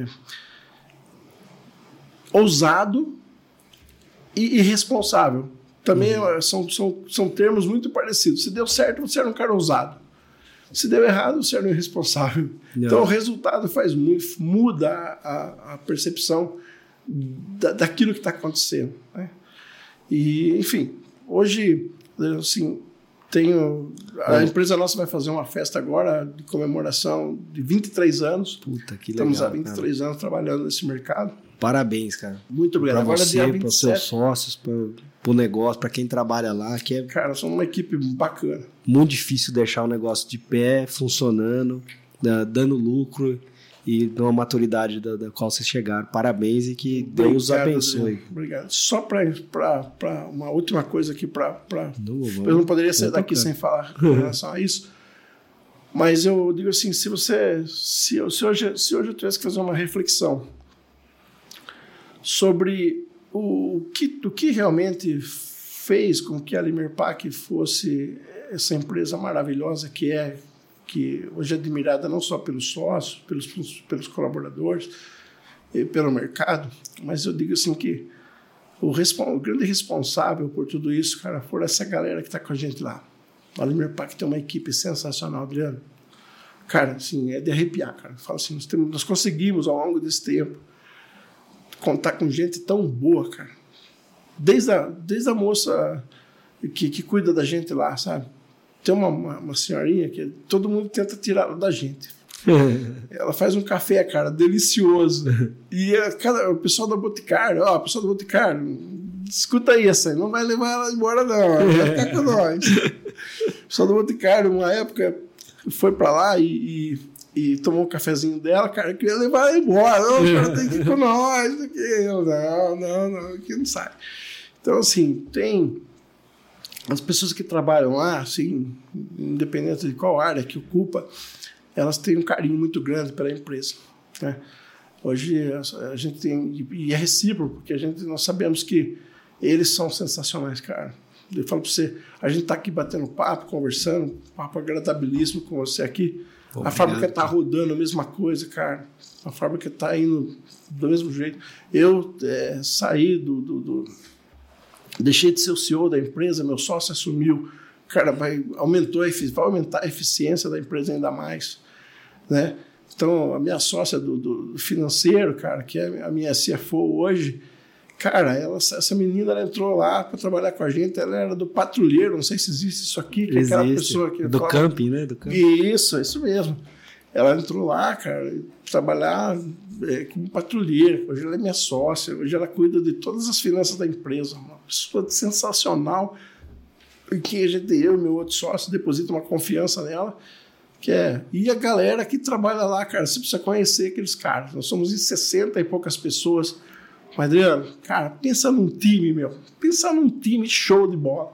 ousado e irresponsável. Também uhum. são, são, são termos muito parecidos. Se deu certo, você era um cara ousado. Se deu errado, você era um irresponsável. Não. Então, o resultado faz muito, muda a, a percepção da, daquilo que está acontecendo. Né? E, enfim, hoje, assim, tenho, a empresa nossa vai fazer uma festa agora de comemoração de vinte e três anos. Puta, que legal. Estamos há vinte e três cara. anos trabalhando nesse mercado. Parabéns, cara. Muito obrigado. Para você, para os seus sócios, para o negócio, para quem trabalha lá. Que é cara, somos uma equipe bacana. Muito difícil deixar o negócio de pé, funcionando, dando lucro e numa maturidade da, da qual vocês chegaram. Parabéns e que Deus obrigado, abençoe. Deus. Obrigado. Só para uma última coisa aqui, para eu não poderia sair daqui sem falar em relação a isso. Mas eu digo assim, se você se, se, hoje, se hoje eu tivesse que fazer uma reflexão sobre o que, o que realmente fez com que a Limerpac fosse essa empresa maravilhosa que é, que hoje é admirada não só pelos sócios, pelos, pelos colaboradores e pelo mercado, mas eu digo assim que o, o grande responsável por tudo isso, cara, foi essa galera que está com a gente lá. A Limerpac tem uma equipe sensacional, Adriano. Cara, assim, é de arrepiar, cara. Eu falo assim, nós, temos, nós conseguimos ao longo desse tempo contar com gente tão boa, cara. Desde a, desde a moça que, que cuida da gente lá, sabe? Tem uma, uma, uma senhorinha que todo mundo tenta tirar da gente. Ela faz um café, cara, delicioso. E a, cada, o pessoal da Boticário, ó, o pessoal da Boticário, escuta aí essa aí, não vai levar ela embora não, ela vai ficar com nós. O pessoal da Boticário, uma época, foi pra lá e... e E tomou um cafezinho dela, cara, eu queria levar ela embora. Não, o cara tem que ir com nós. Aqui. Eu, não, não, não, aqui não sai. Então, assim, tem as pessoas que trabalham lá, assim, independente de qual área que ocupa, elas têm um carinho muito grande pela empresa. Né? Hoje a gente tem, e é recíproco, porque a gente, nós sabemos que eles são sensacionais, cara. Eu falo para você, a gente está aqui batendo papo, conversando, papo agradabilíssimo com você aqui. Obrigado. A fábrica está rodando a mesma coisa, cara. A fábrica está indo do mesmo jeito. Eu é, saí do, do, do... Deixei de ser o C E O da empresa, meu sócio assumiu. Cara, vai, aumentou a, vai aumentar a eficiência da empresa ainda mais. Né? Então, a minha sócia do, do financeiro, cara, que é a minha C F O hoje, cara, ela, essa menina ela entrou lá para trabalhar com a gente, ela era do patrulheiro, não sei se existe isso aqui, que é aquela pessoa que do fala, camping, né? Do camping. Isso, isso mesmo. Ela entrou lá, cara, trabalhar é, como patrulheira. Hoje ela é minha sócia, hoje ela cuida de todas as finanças da empresa. Uma pessoa sensacional, que a gente, eu e meu outro sócio, deposita uma confiança nela. Que é, e a galera que trabalha lá, cara, você precisa conhecer aqueles caras. Nós somos em sessenta e poucas pessoas. Mas, Adriano, cara, pensa num time, meu. Pensa num time show de bola.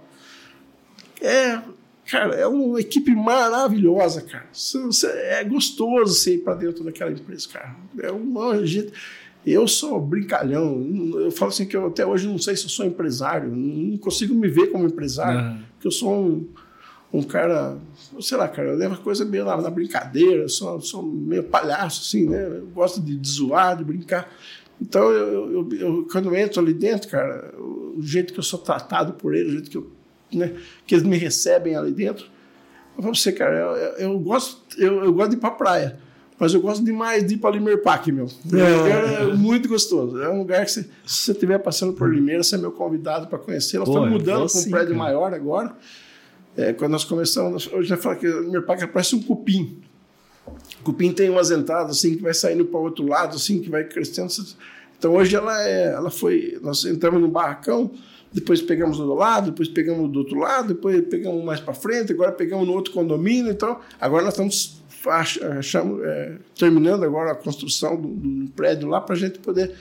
É, cara, é uma equipe maravilhosa, cara. É gostoso você ir para dentro daquela empresa, cara. É uma gente... Eu sou brincalhão. Eu falo assim que eu até hoje não sei se eu sou empresário. Não consigo me ver como empresário. Uhum. Porque eu sou um, um cara... Sei lá, cara, eu levo a coisa meio na, na brincadeira. Eu sou, sou meio palhaço, assim, né? Eu gosto de, de zoar, de brincar. Então, eu, eu, eu, quando eu entro ali dentro, cara, o jeito que eu sou tratado por eles, o jeito que, eu, né, que eles me recebem ali dentro, eu falo pra você, cara, eu, eu, gosto, eu, eu gosto de ir pra praia, mas eu gosto demais de ir para Limeira Park, meu. É. é muito gostoso. É um lugar que, você, se você estiver passando por Limeira, você é meu convidado para conhecer. Nós Pô, estamos mudando para um prédio cara. maior agora. É, quando nós começamos, hoje já falo que o Limeira Park parece um cupim. O cupim tem umas entradas assim que vai saindo para o outro lado, assim que vai crescendo. Então hoje ela é, ela foi, nós entramos no barracão, depois pegamos do lado, depois pegamos do outro lado, depois pegamos mais para frente, agora pegamos no outro condomínio. Então agora nós estamos Achamos, é, terminando agora a construção do, do prédio lá para a gente poder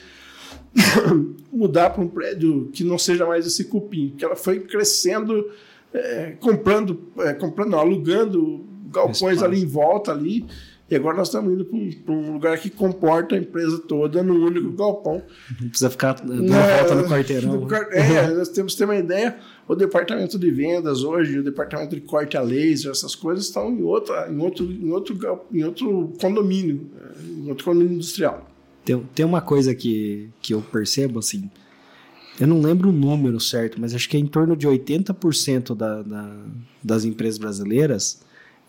mudar para um prédio que não seja mais esse cupim, que ela foi crescendo, é, comprando, é, comprando não, alugando galpões Espaço. ali em volta ali, e agora nós estamos indo para um lugar que comporta a empresa toda num único galpão. Não precisa ficar dando é, volta no quarteirão. No, é, nós temos que ter uma ideia. O departamento de vendas hoje, o departamento de corte a laser, essas coisas estão em, outra, em, outro, em, outro, em outro condomínio, em outro condomínio industrial. Tem, tem uma coisa que, que eu percebo, assim, eu não lembro o número certo, mas acho que é em torno de oitenta por cento da, da, das empresas brasileiras,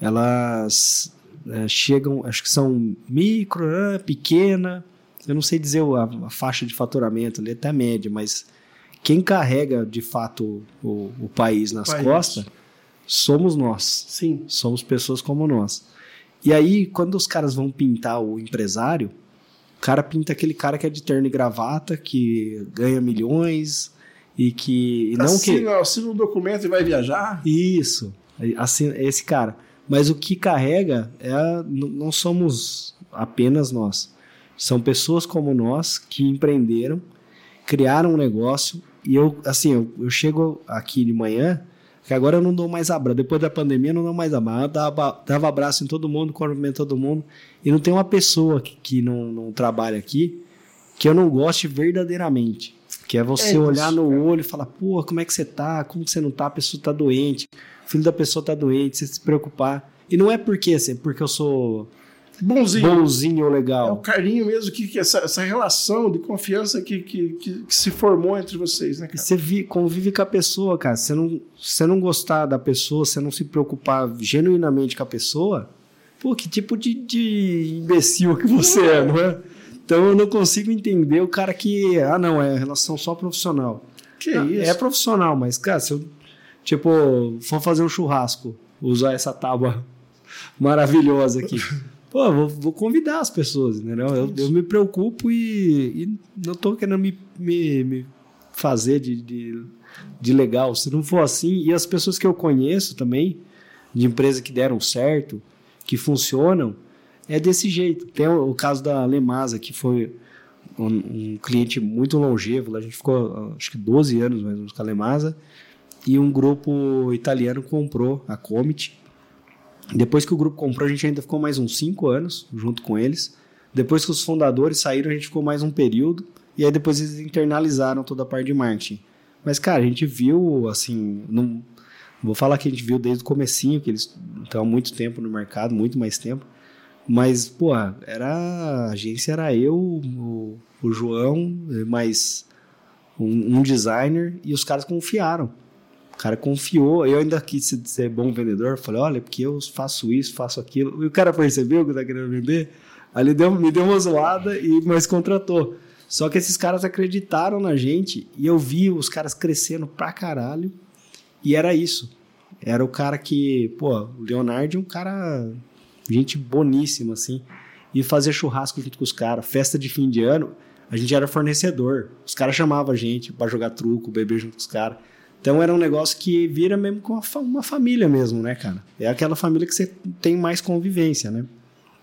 elas é, chegam, acho que são micro, né, pequena, eu não sei dizer a, a faixa de faturamento ali, até média, mas quem carrega, de fato, o, o país nas país. costas somos nós. Sim. Somos pessoas como nós. E aí, quando os caras vão pintar o empresário, o cara pinta aquele cara que é de terno e gravata, que ganha milhões e que... E não assina, que... assina um documento e vai viajar. Isso. Assina, é esse cara. Mas o que carrega é a, não somos apenas nós. São pessoas como nós que empreenderam, criaram um negócio. E eu, assim, eu, eu chego aqui de manhã, que agora eu não dou mais abraço. Depois da pandemia, eu não dou mais abraço. Eu dava, dava abraço em todo mundo, cumprimento todo mundo. E não tem uma pessoa que, que não, não trabalha aqui que eu não goste verdadeiramente. Que é você é olhar no cara. olho e falar, pô, como é que você tá? Como que você não tá? A pessoa tá doente. O filho da pessoa tá doente, você se preocupar. E não é porque, assim, porque eu sou... Bonzinho. Bonzinho ou legal. É o carinho mesmo, que, que essa, essa relação de confiança que, que, que, que se formou entre vocês, né, cara? Você vi, convive com a pessoa, cara. Você não, você não gostar da pessoa, você não se preocupar genuinamente com a pessoa, pô, que tipo de, de imbecil que você não é, não é? Então eu não consigo entender o cara que, ah, não, é relação só profissional. Que não, isso? É profissional, mas, cara, se eu, tipo, for fazer um churrasco, usar essa tábua maravilhosa aqui... Pô, vou, vou convidar as pessoas, entendeu? Eu, eu me preocupo e, e não estou querendo me, me, me fazer de, de, de legal. Se não for assim, e as pessoas que eu conheço também, de empresas que deram certo, que funcionam, é desse jeito. Tem o, o caso da Lemasa, que foi um, um cliente muito longevo, a gente ficou acho que doze anos mais ou menos com a Lemasa, e um grupo italiano comprou a Comit. Depois que o grupo comprou, a gente ainda ficou mais uns cinco anos junto com eles. Depois que os fundadores saíram, a gente ficou mais um período. E aí depois eles internalizaram toda a parte de marketing. Mas, cara, a gente viu, assim... Não vou falar que a gente viu desde o comecinho, que eles estão há muito tempo no mercado, muito mais tempo. Mas, pô, era, a agência era eu, o, o João, mais um, um designer, e os caras confiaram. O cara confiou, eu ainda quis ser bom vendedor, falei, olha, porque eu faço isso, faço aquilo. E o cara percebeu que tá querendo vender, aí ele deu, me deu uma zoada, e mas contratou. Só que esses caras acreditaram na gente, e eu vi os caras crescendo pra caralho, e era isso. Era o cara que, pô, o Leonardo é um cara, gente boníssima, assim, e fazer churrasco junto com os caras, festa de fim de ano, a gente era fornecedor. Os caras chamavam a gente pra jogar truco, beber junto com os caras. Então era um negócio que vira mesmo com uma, uma família mesmo, né, cara? É aquela família que você tem mais convivência, né?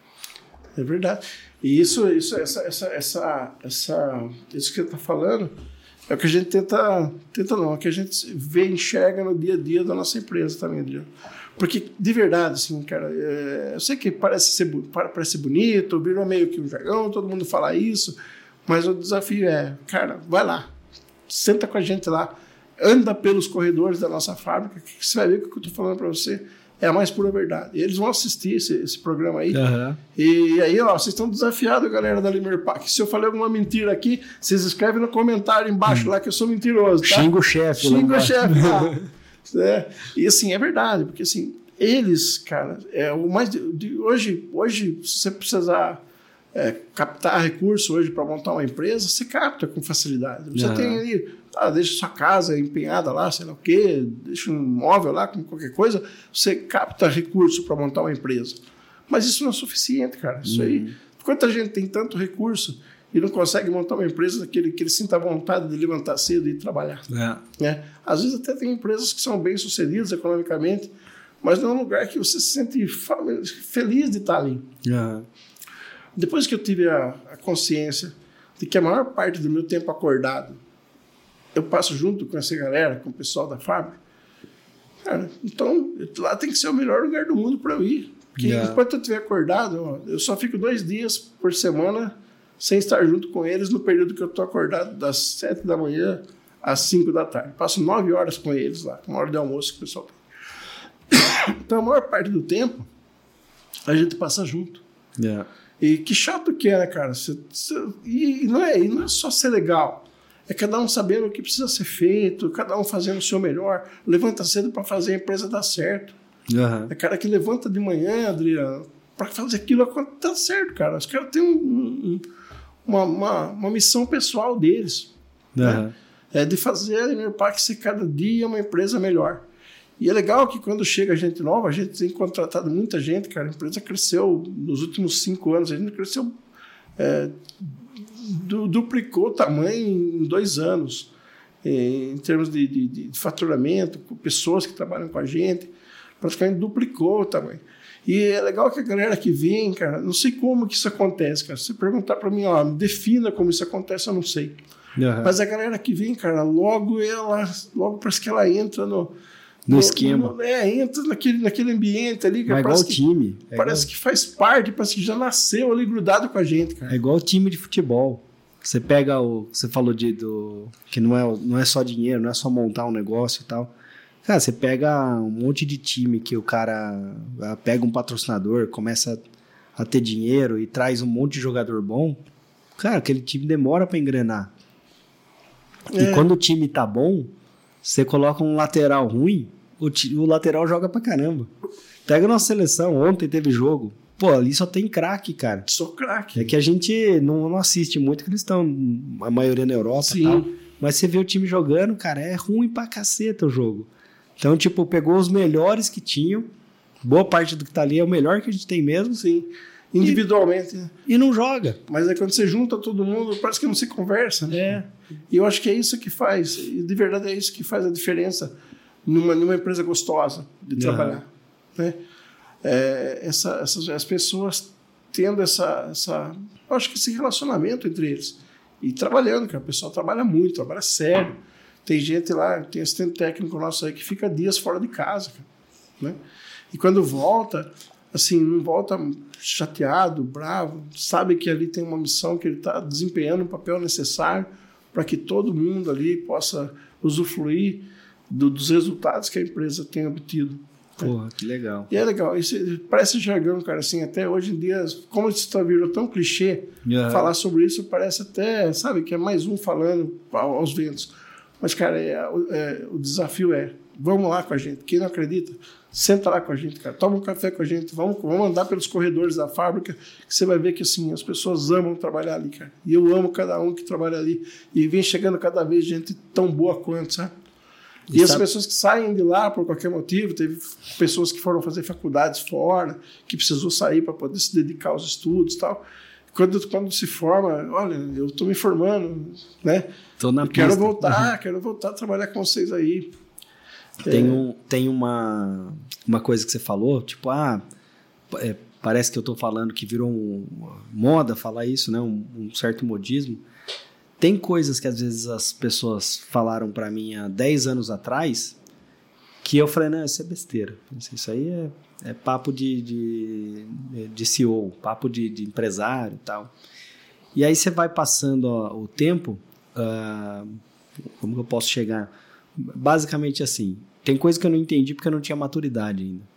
É verdade. E isso, isso, essa, essa, essa, essa, isso que você está falando é o que a gente tenta, tenta não, é o que a gente vê, enxerga no dia a dia da nossa empresa também, Adriano. Porque, de verdade, assim, cara, é, eu sei que parece ser, parece bonito, virou meio que um jargão, todo mundo fala isso, mas o desafio é, cara, vai lá, senta com a gente lá, anda pelos corredores da nossa fábrica, que você vai ver o que eu estou falando para você. é a mais pura verdade. Eles vão assistir esse, esse programa aí. Uhum. E aí, ó, vocês estão desafiados, galera da Limerpac. Se eu falei alguma mentira aqui, vocês escrevem no comentário embaixo uhum. lá que eu sou mentiroso. Tá? Xinga o chefe. Xinga o chefe lá. É. E assim, é verdade, porque assim, eles, cara, é o mais. De, de, hoje, hoje, se você precisar é, captar recurso hoje para montar uma empresa, você capta com facilidade. Você uhum. tem ali. Ah, deixa sua casa empenhada lá, sei lá o quê, deixa um móvel lá, com qualquer coisa, você capta recurso para montar uma empresa. Mas isso não é suficiente, cara. Isso uhum. aí, quanta gente tem tanto recurso e não consegue montar uma empresa que ele, que ele sinta vontade de levantar cedo e trabalhar. É. Né? Às vezes até tem empresas que são bem-sucedidas economicamente, mas não é um lugar que você se sente feliz de estar ali. Uhum. Depois que eu tive a, a consciência de que a maior parte do meu tempo acordado eu passo junto com essa galera, com o pessoal da fábrica, cara, então lá tem que ser o melhor lugar do mundo para eu ir. Porque yeah. enquanto eu estiver acordado, ó, eu só fico dois dias por semana sem estar junto com eles no período que eu estou acordado, das sete da manhã às cinco da tarde. Passo nove horas com eles lá, uma hora de almoço que o pessoal tem. Então a maior parte do tempo a gente passa junto. Yeah. E que chato que é, né, cara? Cê, cê, e, não é, e não é só ser legal. É cada um sabendo o que precisa ser feito, cada um fazendo o seu melhor. Levanta cedo para fazer a empresa dar certo. Uhum. É cara que levanta de manhã, Adriano, para fazer aquilo dar certo, cara. Os caras têm um, um, uma, uma, uma missão pessoal deles. Uhum. Né? É de fazer a Limerpac ser cada dia uma empresa melhor. E é legal que quando chega gente nova, a gente tem contratado muita gente, cara. A empresa cresceu nos últimos cinco anos, a gente cresceu... É, Du, duplicou o tamanho em dois anos, em termos de, de, de faturamento, com pessoas que trabalham com a gente, praticamente duplicou o tamanho. E é legal que a galera que vem, cara, não sei como que isso acontece, cara. Se você perguntar para mim, ó, me defina como isso acontece, eu não sei. Uhum. Mas a galera que vem, cara, logo ela, logo parece que ela entra no... No, no esquema. No, é, entra naquele, naquele ambiente ali. É igual o time. É parece igual... que faz parte, parece que já nasceu ali grudado com a gente, cara. É igual o time de futebol. Você pega o... Você falou de, do, que não é, não é só dinheiro, não é só montar um negócio e tal. Cara, você pega um monte de time que o cara pega um patrocinador, começa a ter dinheiro e traz um monte de jogador bom. Cara, aquele time demora para engrenar. É. E quando o time tá bom, você coloca um lateral ruim, o, t- o lateral joga pra caramba. Pega a nossa seleção, ontem teve jogo. Pô, ali só tem craque, cara. Só craque. É que a gente não, não assiste muito, porque eles estão, a maioria na Europa e tal. Mas você vê o time jogando, cara, é ruim pra caceta o jogo. Então, tipo, pegou os melhores que tinham, boa parte do que tá ali é o melhor que a gente tem mesmo. Sim. Individualmente. E, e não joga. Mas é quando você junta todo mundo, parece que não se conversa. Né? É. E eu acho que é isso que faz, e de verdade é isso que faz a diferença numa, numa empresa gostosa de trabalhar. Uhum. Né? É, essa, essas, as pessoas tendo essa, essa... Eu acho que esse relacionamento entre eles. E trabalhando, cara. O pessoal trabalha muito, trabalha sério. Tem gente lá, tem assistente técnico nosso aí que fica dias fora de casa. Cara, né? E quando volta... assim, não volta chateado, bravo, sabe que ali tem uma missão que ele está desempenhando um papel necessário para que todo mundo ali possa usufruir do, dos resultados que a empresa tem obtido. Porra, né? Que legal. E é legal, isso parece jargão, cara, assim, até hoje em dia, como isso está virando tão clichê, uhum. falar sobre isso parece até, sabe, que é mais um falando aos ventos. Mas, cara, é, é, o desafio é, vamos lá com a gente, quem não acredita, senta lá com a gente, cara. Toma um café com a gente. Vamos, vamos andar pelos corredores da fábrica, que você vai ver que assim, as pessoas amam trabalhar ali, cara. E eu amo cada um que trabalha ali. E vem chegando cada vez gente tão boa quanto, sabe? E, e as sabe... pessoas que saem de lá por qualquer motivo, teve pessoas que foram fazer faculdades fora, que precisou sair para poder se dedicar aos estudos e tal. Quando, quando se forma, olha, eu estou me formando, né? Tô na eu pista. Quero voltar, uhum. quero voltar a trabalhar com vocês aí. Tem, é. um, tem uma, uma coisa que você falou, tipo, ah, é, parece que eu estou falando que virou um, moda falar isso, né? Um, um certo modismo. Tem coisas que às vezes as pessoas falaram para mim há dez anos atrás que eu falei, não, isso é besteira. Isso aí é, é papo de, de, de C E O, papo de, de empresário e tal. E aí você vai passando ó, o tempo, uh, como que eu posso chegar? Basicamente assim, tem coisa que eu não entendi porque eu não tinha maturidade ainda.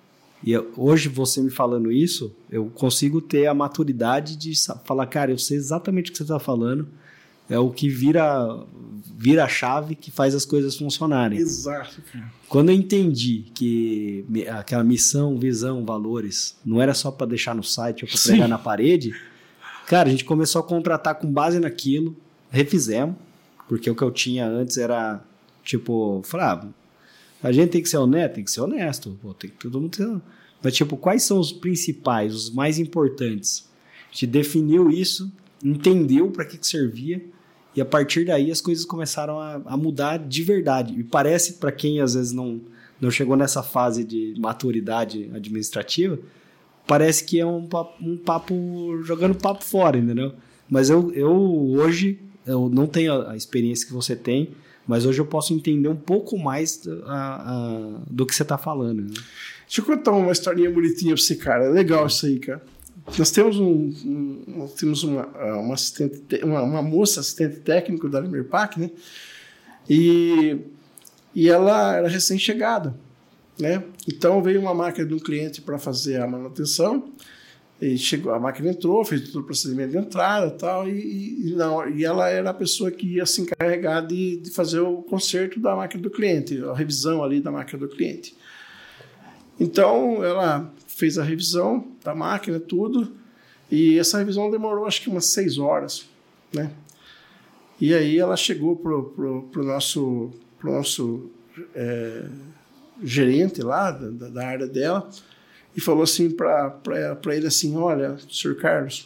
E eu, hoje, você me falando isso, eu consigo ter a maturidade de falar, cara, eu sei exatamente o que você está falando, é o que vira, vira a chave que faz as coisas funcionarem. Exato, cara. Quando eu entendi que aquela missão, visão, valores, não era só para deixar no site ou para pregar na parede, cara, a gente começou a contratar com base naquilo, refizemos, porque o que eu tinha antes era, tipo, falar, ah, a gente tem que ser honesto, tem que ser honesto, pô, tem que todo mundo ser honesto. Mas, tipo, quais são os principais, os mais importantes? A gente definiu isso, entendeu para que, que servia, e a partir daí as coisas começaram a, a mudar de verdade. E parece, para quem às vezes não, não chegou nessa fase de maturidade administrativa, parece que é um papo, um papo jogando papo fora, entendeu? Mas eu, eu hoje, eu não tenho a experiência que você tem, mas hoje eu posso entender um pouco mais a, a, do que você está falando. Né? Deixa eu contar uma historinha bonitinha para você, cara. É legal isso aí, cara. Nós temos, um, um, nós temos uma, uma, assistente, uma, uma moça assistente técnico da Limerpac, né? E, e ela era recém-chegada, né? Então veio uma máquina de um cliente para fazer a manutenção, e chegou, a máquina entrou, fez todo o procedimento de entrada e tal, e, e, não, e ela era a pessoa que ia se encarregar de, de fazer o conserto da máquina do cliente, a revisão ali da máquina do cliente. Então ela fez a revisão da máquina, tudo, e essa revisão demorou acho que umas seis horas, né? E aí ela chegou pro, pro, pro nosso, pro nosso é, gerente lá, da, da área dela, e falou assim para ele assim, olha, senhor Carlos,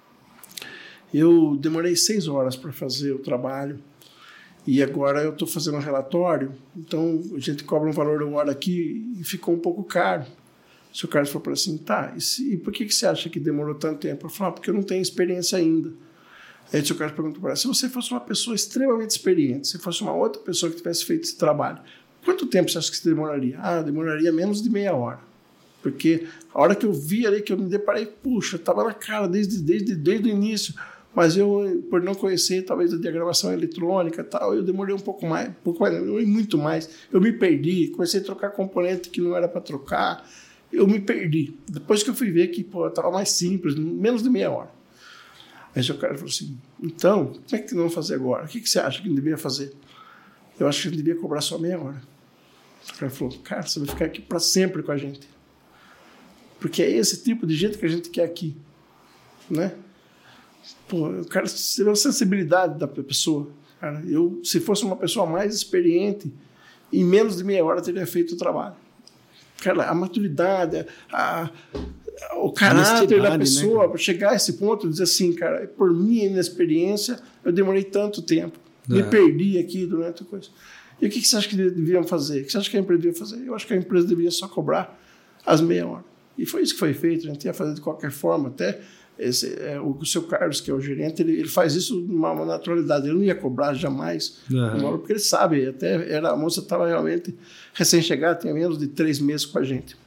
eu demorei seis horas para fazer o trabalho, e agora eu estou fazendo um relatório, então a gente cobra um valor da hora aqui e ficou um pouco caro. O senhor Carlos falou assim, tá, e, se, e por que, que você acha que demorou tanto tempo? Eu falei, ah, porque eu não tenho experiência ainda. Aí o senhor Carlos perguntou para ela, se você fosse uma pessoa extremamente experiente, se fosse uma outra pessoa que tivesse feito esse trabalho, quanto tempo você acha que você demoraria? Ah, demoraria menos de meia hora. Porque a hora que eu vi ali, que eu me deparei, puxa, estava na cara desde, desde, desde o início, mas eu, por não conhecer talvez a diagramação eletrônica e tal, eu demorei um pouco mais, um pouco mais, eu muito mais, eu me perdi, comecei a trocar componente que não era para trocar, eu me perdi. Depois que eu fui ver que, pô, estava mais simples, menos de meia hora. Aí o cara falou assim, então, como é que nós vamos fazer agora? O que, que você acha que a gente deveria fazer? Eu acho que a gente devia cobrar só meia hora. O cara falou, cara, você vai ficar aqui para sempre com a gente. Porque é esse tipo de gente que a gente quer aqui, né? Pô, eu quero ser a sensibilidade da pessoa. Cara, eu, se fosse uma pessoa mais experiente, em menos de meia hora teria feito o trabalho. Cara, a maturidade, a, a, o caráter da pessoa, né, para chegar a esse ponto, dizer assim, cara, por minha inexperiência, eu demorei tanto tempo, é. me perdi aqui durante a coisa. E o que, que você acha que deviam fazer? O que você acha que a empresa deveria fazer? Eu acho que a empresa deveria só cobrar as meia hora. E foi isso que foi feito, a gente ia fazer de qualquer forma, até esse, é, o, o seu Carlos, que é o gerente, ele, ele faz isso de uma, uma naturalidade, ele não ia cobrar jamais, uhum. porque ele sabe, até era, a moça estava realmente recém-chegada, tinha menos de três meses com a gente.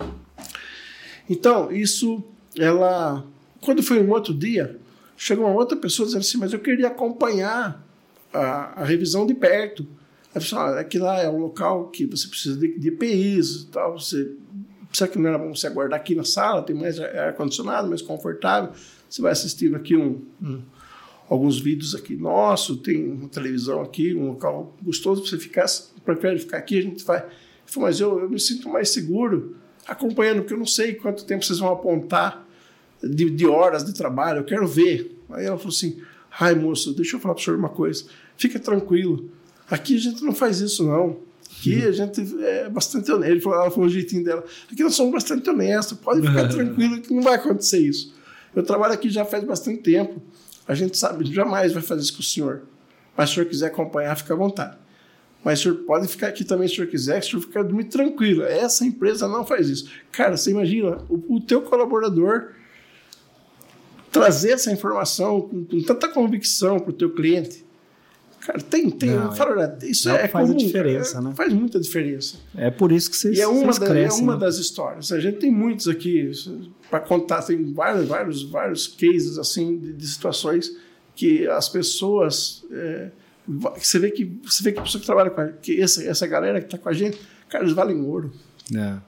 Então, isso, ela, quando foi um outro dia, chegou uma outra pessoa dizendo assim, mas eu queria acompanhar a, a revisão de perto. Aí pessoal, ah, aqui lá é um local que você precisa de, de E P Is e tal, você... Precisa que não era bom você aguardar aqui na sala, tem mais ar-condicionado, mais confortável. Você vai assistindo aqui um, um, alguns vídeos aqui nossos, tem uma televisão aqui, um local gostoso para você ficar. Prefere ficar aqui, a gente vai. Falei, mas eu, eu me sinto mais seguro acompanhando, porque eu não sei quanto tempo vocês vão apontar de, de horas de trabalho, eu quero ver. Aí ela falou assim, ai moço, deixa eu falar para o senhor uma coisa, fica tranquilo, aqui a gente não faz isso não. Aqui a gente é bastante honesto. Ele falou, ela falou o jeitinho dela. Aqui nós somos bastante honestos, pode ficar tranquilo que não vai acontecer isso. Eu trabalho aqui já faz bastante tempo. A gente sabe, jamais vai fazer isso com o senhor. Mas se o senhor quiser acompanhar, fica à vontade. Mas o senhor pode ficar aqui também se o senhor quiser, se o senhor ficar dormir tranquilo. Essa empresa não faz isso. Cara, você imagina o, o teu colaborador trazer essa informação com, com tanta convicção para o teu cliente. Cara, tem, tem. Não, fala, isso é faz comum, a diferença, é, né? Faz muita diferença. É por isso que vocês, e é uma vocês da, crescem. É uma né? das histórias. A gente tem muitos aqui para contar, tem vários, vários, vários cases assim de, de situações que as pessoas, é, você vê que você vê que a pessoa que trabalha com a, que essa essa galera que está com a gente, cara, eles valem ouro. É.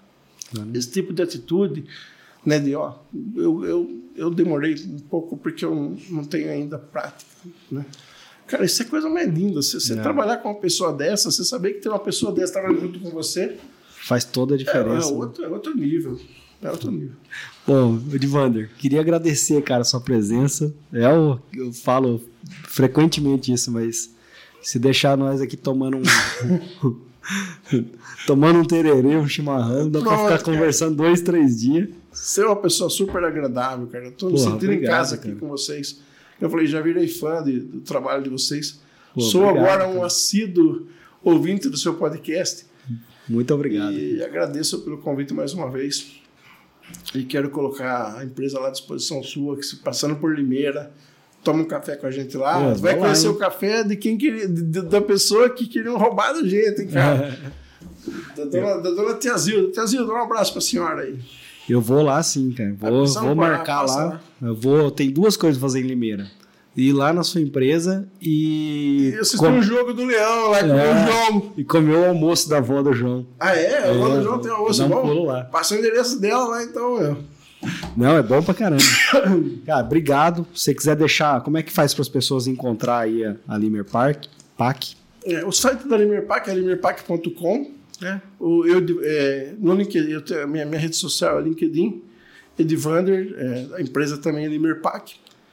esse tipo de atitude, né, de, ó, eu, eu, eu demorei um pouco porque eu não, não tenho ainda prática, né? Cara, isso é coisa mais linda. Você, você trabalhar com uma pessoa dessa, você saber que tem uma pessoa dessa trabalhando junto com você... Faz toda a diferença. É, é, outro, é outro nível. É outro nível. Bom, Edivander, queria agradecer, cara, a sua presença. Eu, eu falo frequentemente isso, mas se deixar nós aqui tomando um... tomando um tererê, um chimarrão, dá pra ficar conversando dois, três dias. Você é uma pessoa super agradável, cara. Eu tô me sentindo em casa aqui com vocês. Eu falei, já virei fã de, do trabalho de vocês. Pô, Sou obrigado, agora um cara. assíduo ouvinte do seu podcast. Muito obrigado. E agradeço pelo convite mais uma vez. E quero colocar a empresa lá à disposição sua, que se passando por Limeira, toma um café com a gente lá. Pô, vai conhecer lá, o café de quem queria, de, da pessoa que queriam roubar da gente, hein, cara? da, dona, da dona Tiazilda. Tiazilda, um abraço pra senhora aí. Eu vou lá sim, cara. Vou, vou marcar lá. lá. Eu vou, tem duas coisas pra fazer em Limeira. Ir lá na sua empresa e... E assistir com... um jogo do Leão lá com é, o João. E comer o almoço da avó do João. Ah, é? A avó é, do João tem um almoço um bom? Lá. Passa o endereço dela lá, então, meu. Não, é bom pra caramba. Cara, obrigado. Se você quiser deixar... Como é que faz para as pessoas encontrar aí a, a Limer Park? Pac? É, o site da Limer Pac é limer pac ponto com. Né? O, eu, é, no LinkedIn, eu tenho, minha, minha rede social é LinkedIn. Edivander, é, a empresa também é Limer Pac.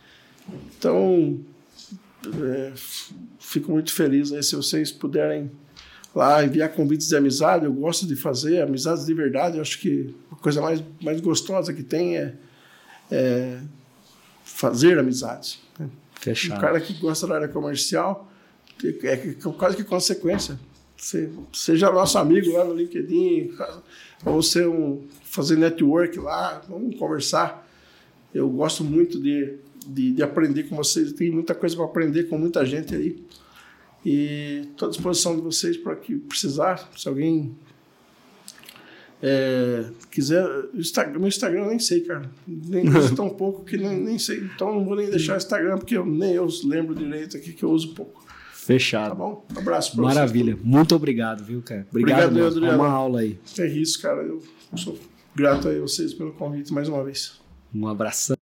Então, é, fico muito feliz aí se vocês puderem lá enviar convites de amizade. Eu gosto de fazer amizades de verdade. Eu acho que a coisa mais, mais gostosa que tem é, é fazer amizades. Né? Fechado. O cara que gosta da área comercial é quase que consequência. Você, seja nosso amigo lá no LinkedIn, ou ser um, fazer network lá, vamos conversar. Eu gosto muito de De, de aprender com vocês, tem muita coisa para aprender com muita gente aí, e estou à disposição de vocês para que precisar. Se alguém é, quiser, Instagram, meu Instagram eu nem sei, cara, nem uso tão pouco que nem, nem sei, então não vou nem deixar o Instagram, porque eu, nem eu lembro direito aqui, que eu uso pouco. Fechado. Tá bom? Um abraço para vocês. Maravilha, muito obrigado, viu, cara? Obrigado, obrigado Adriano. Uma aula aí. É isso, cara, eu sou grato a vocês pelo convite mais uma vez. Um abração.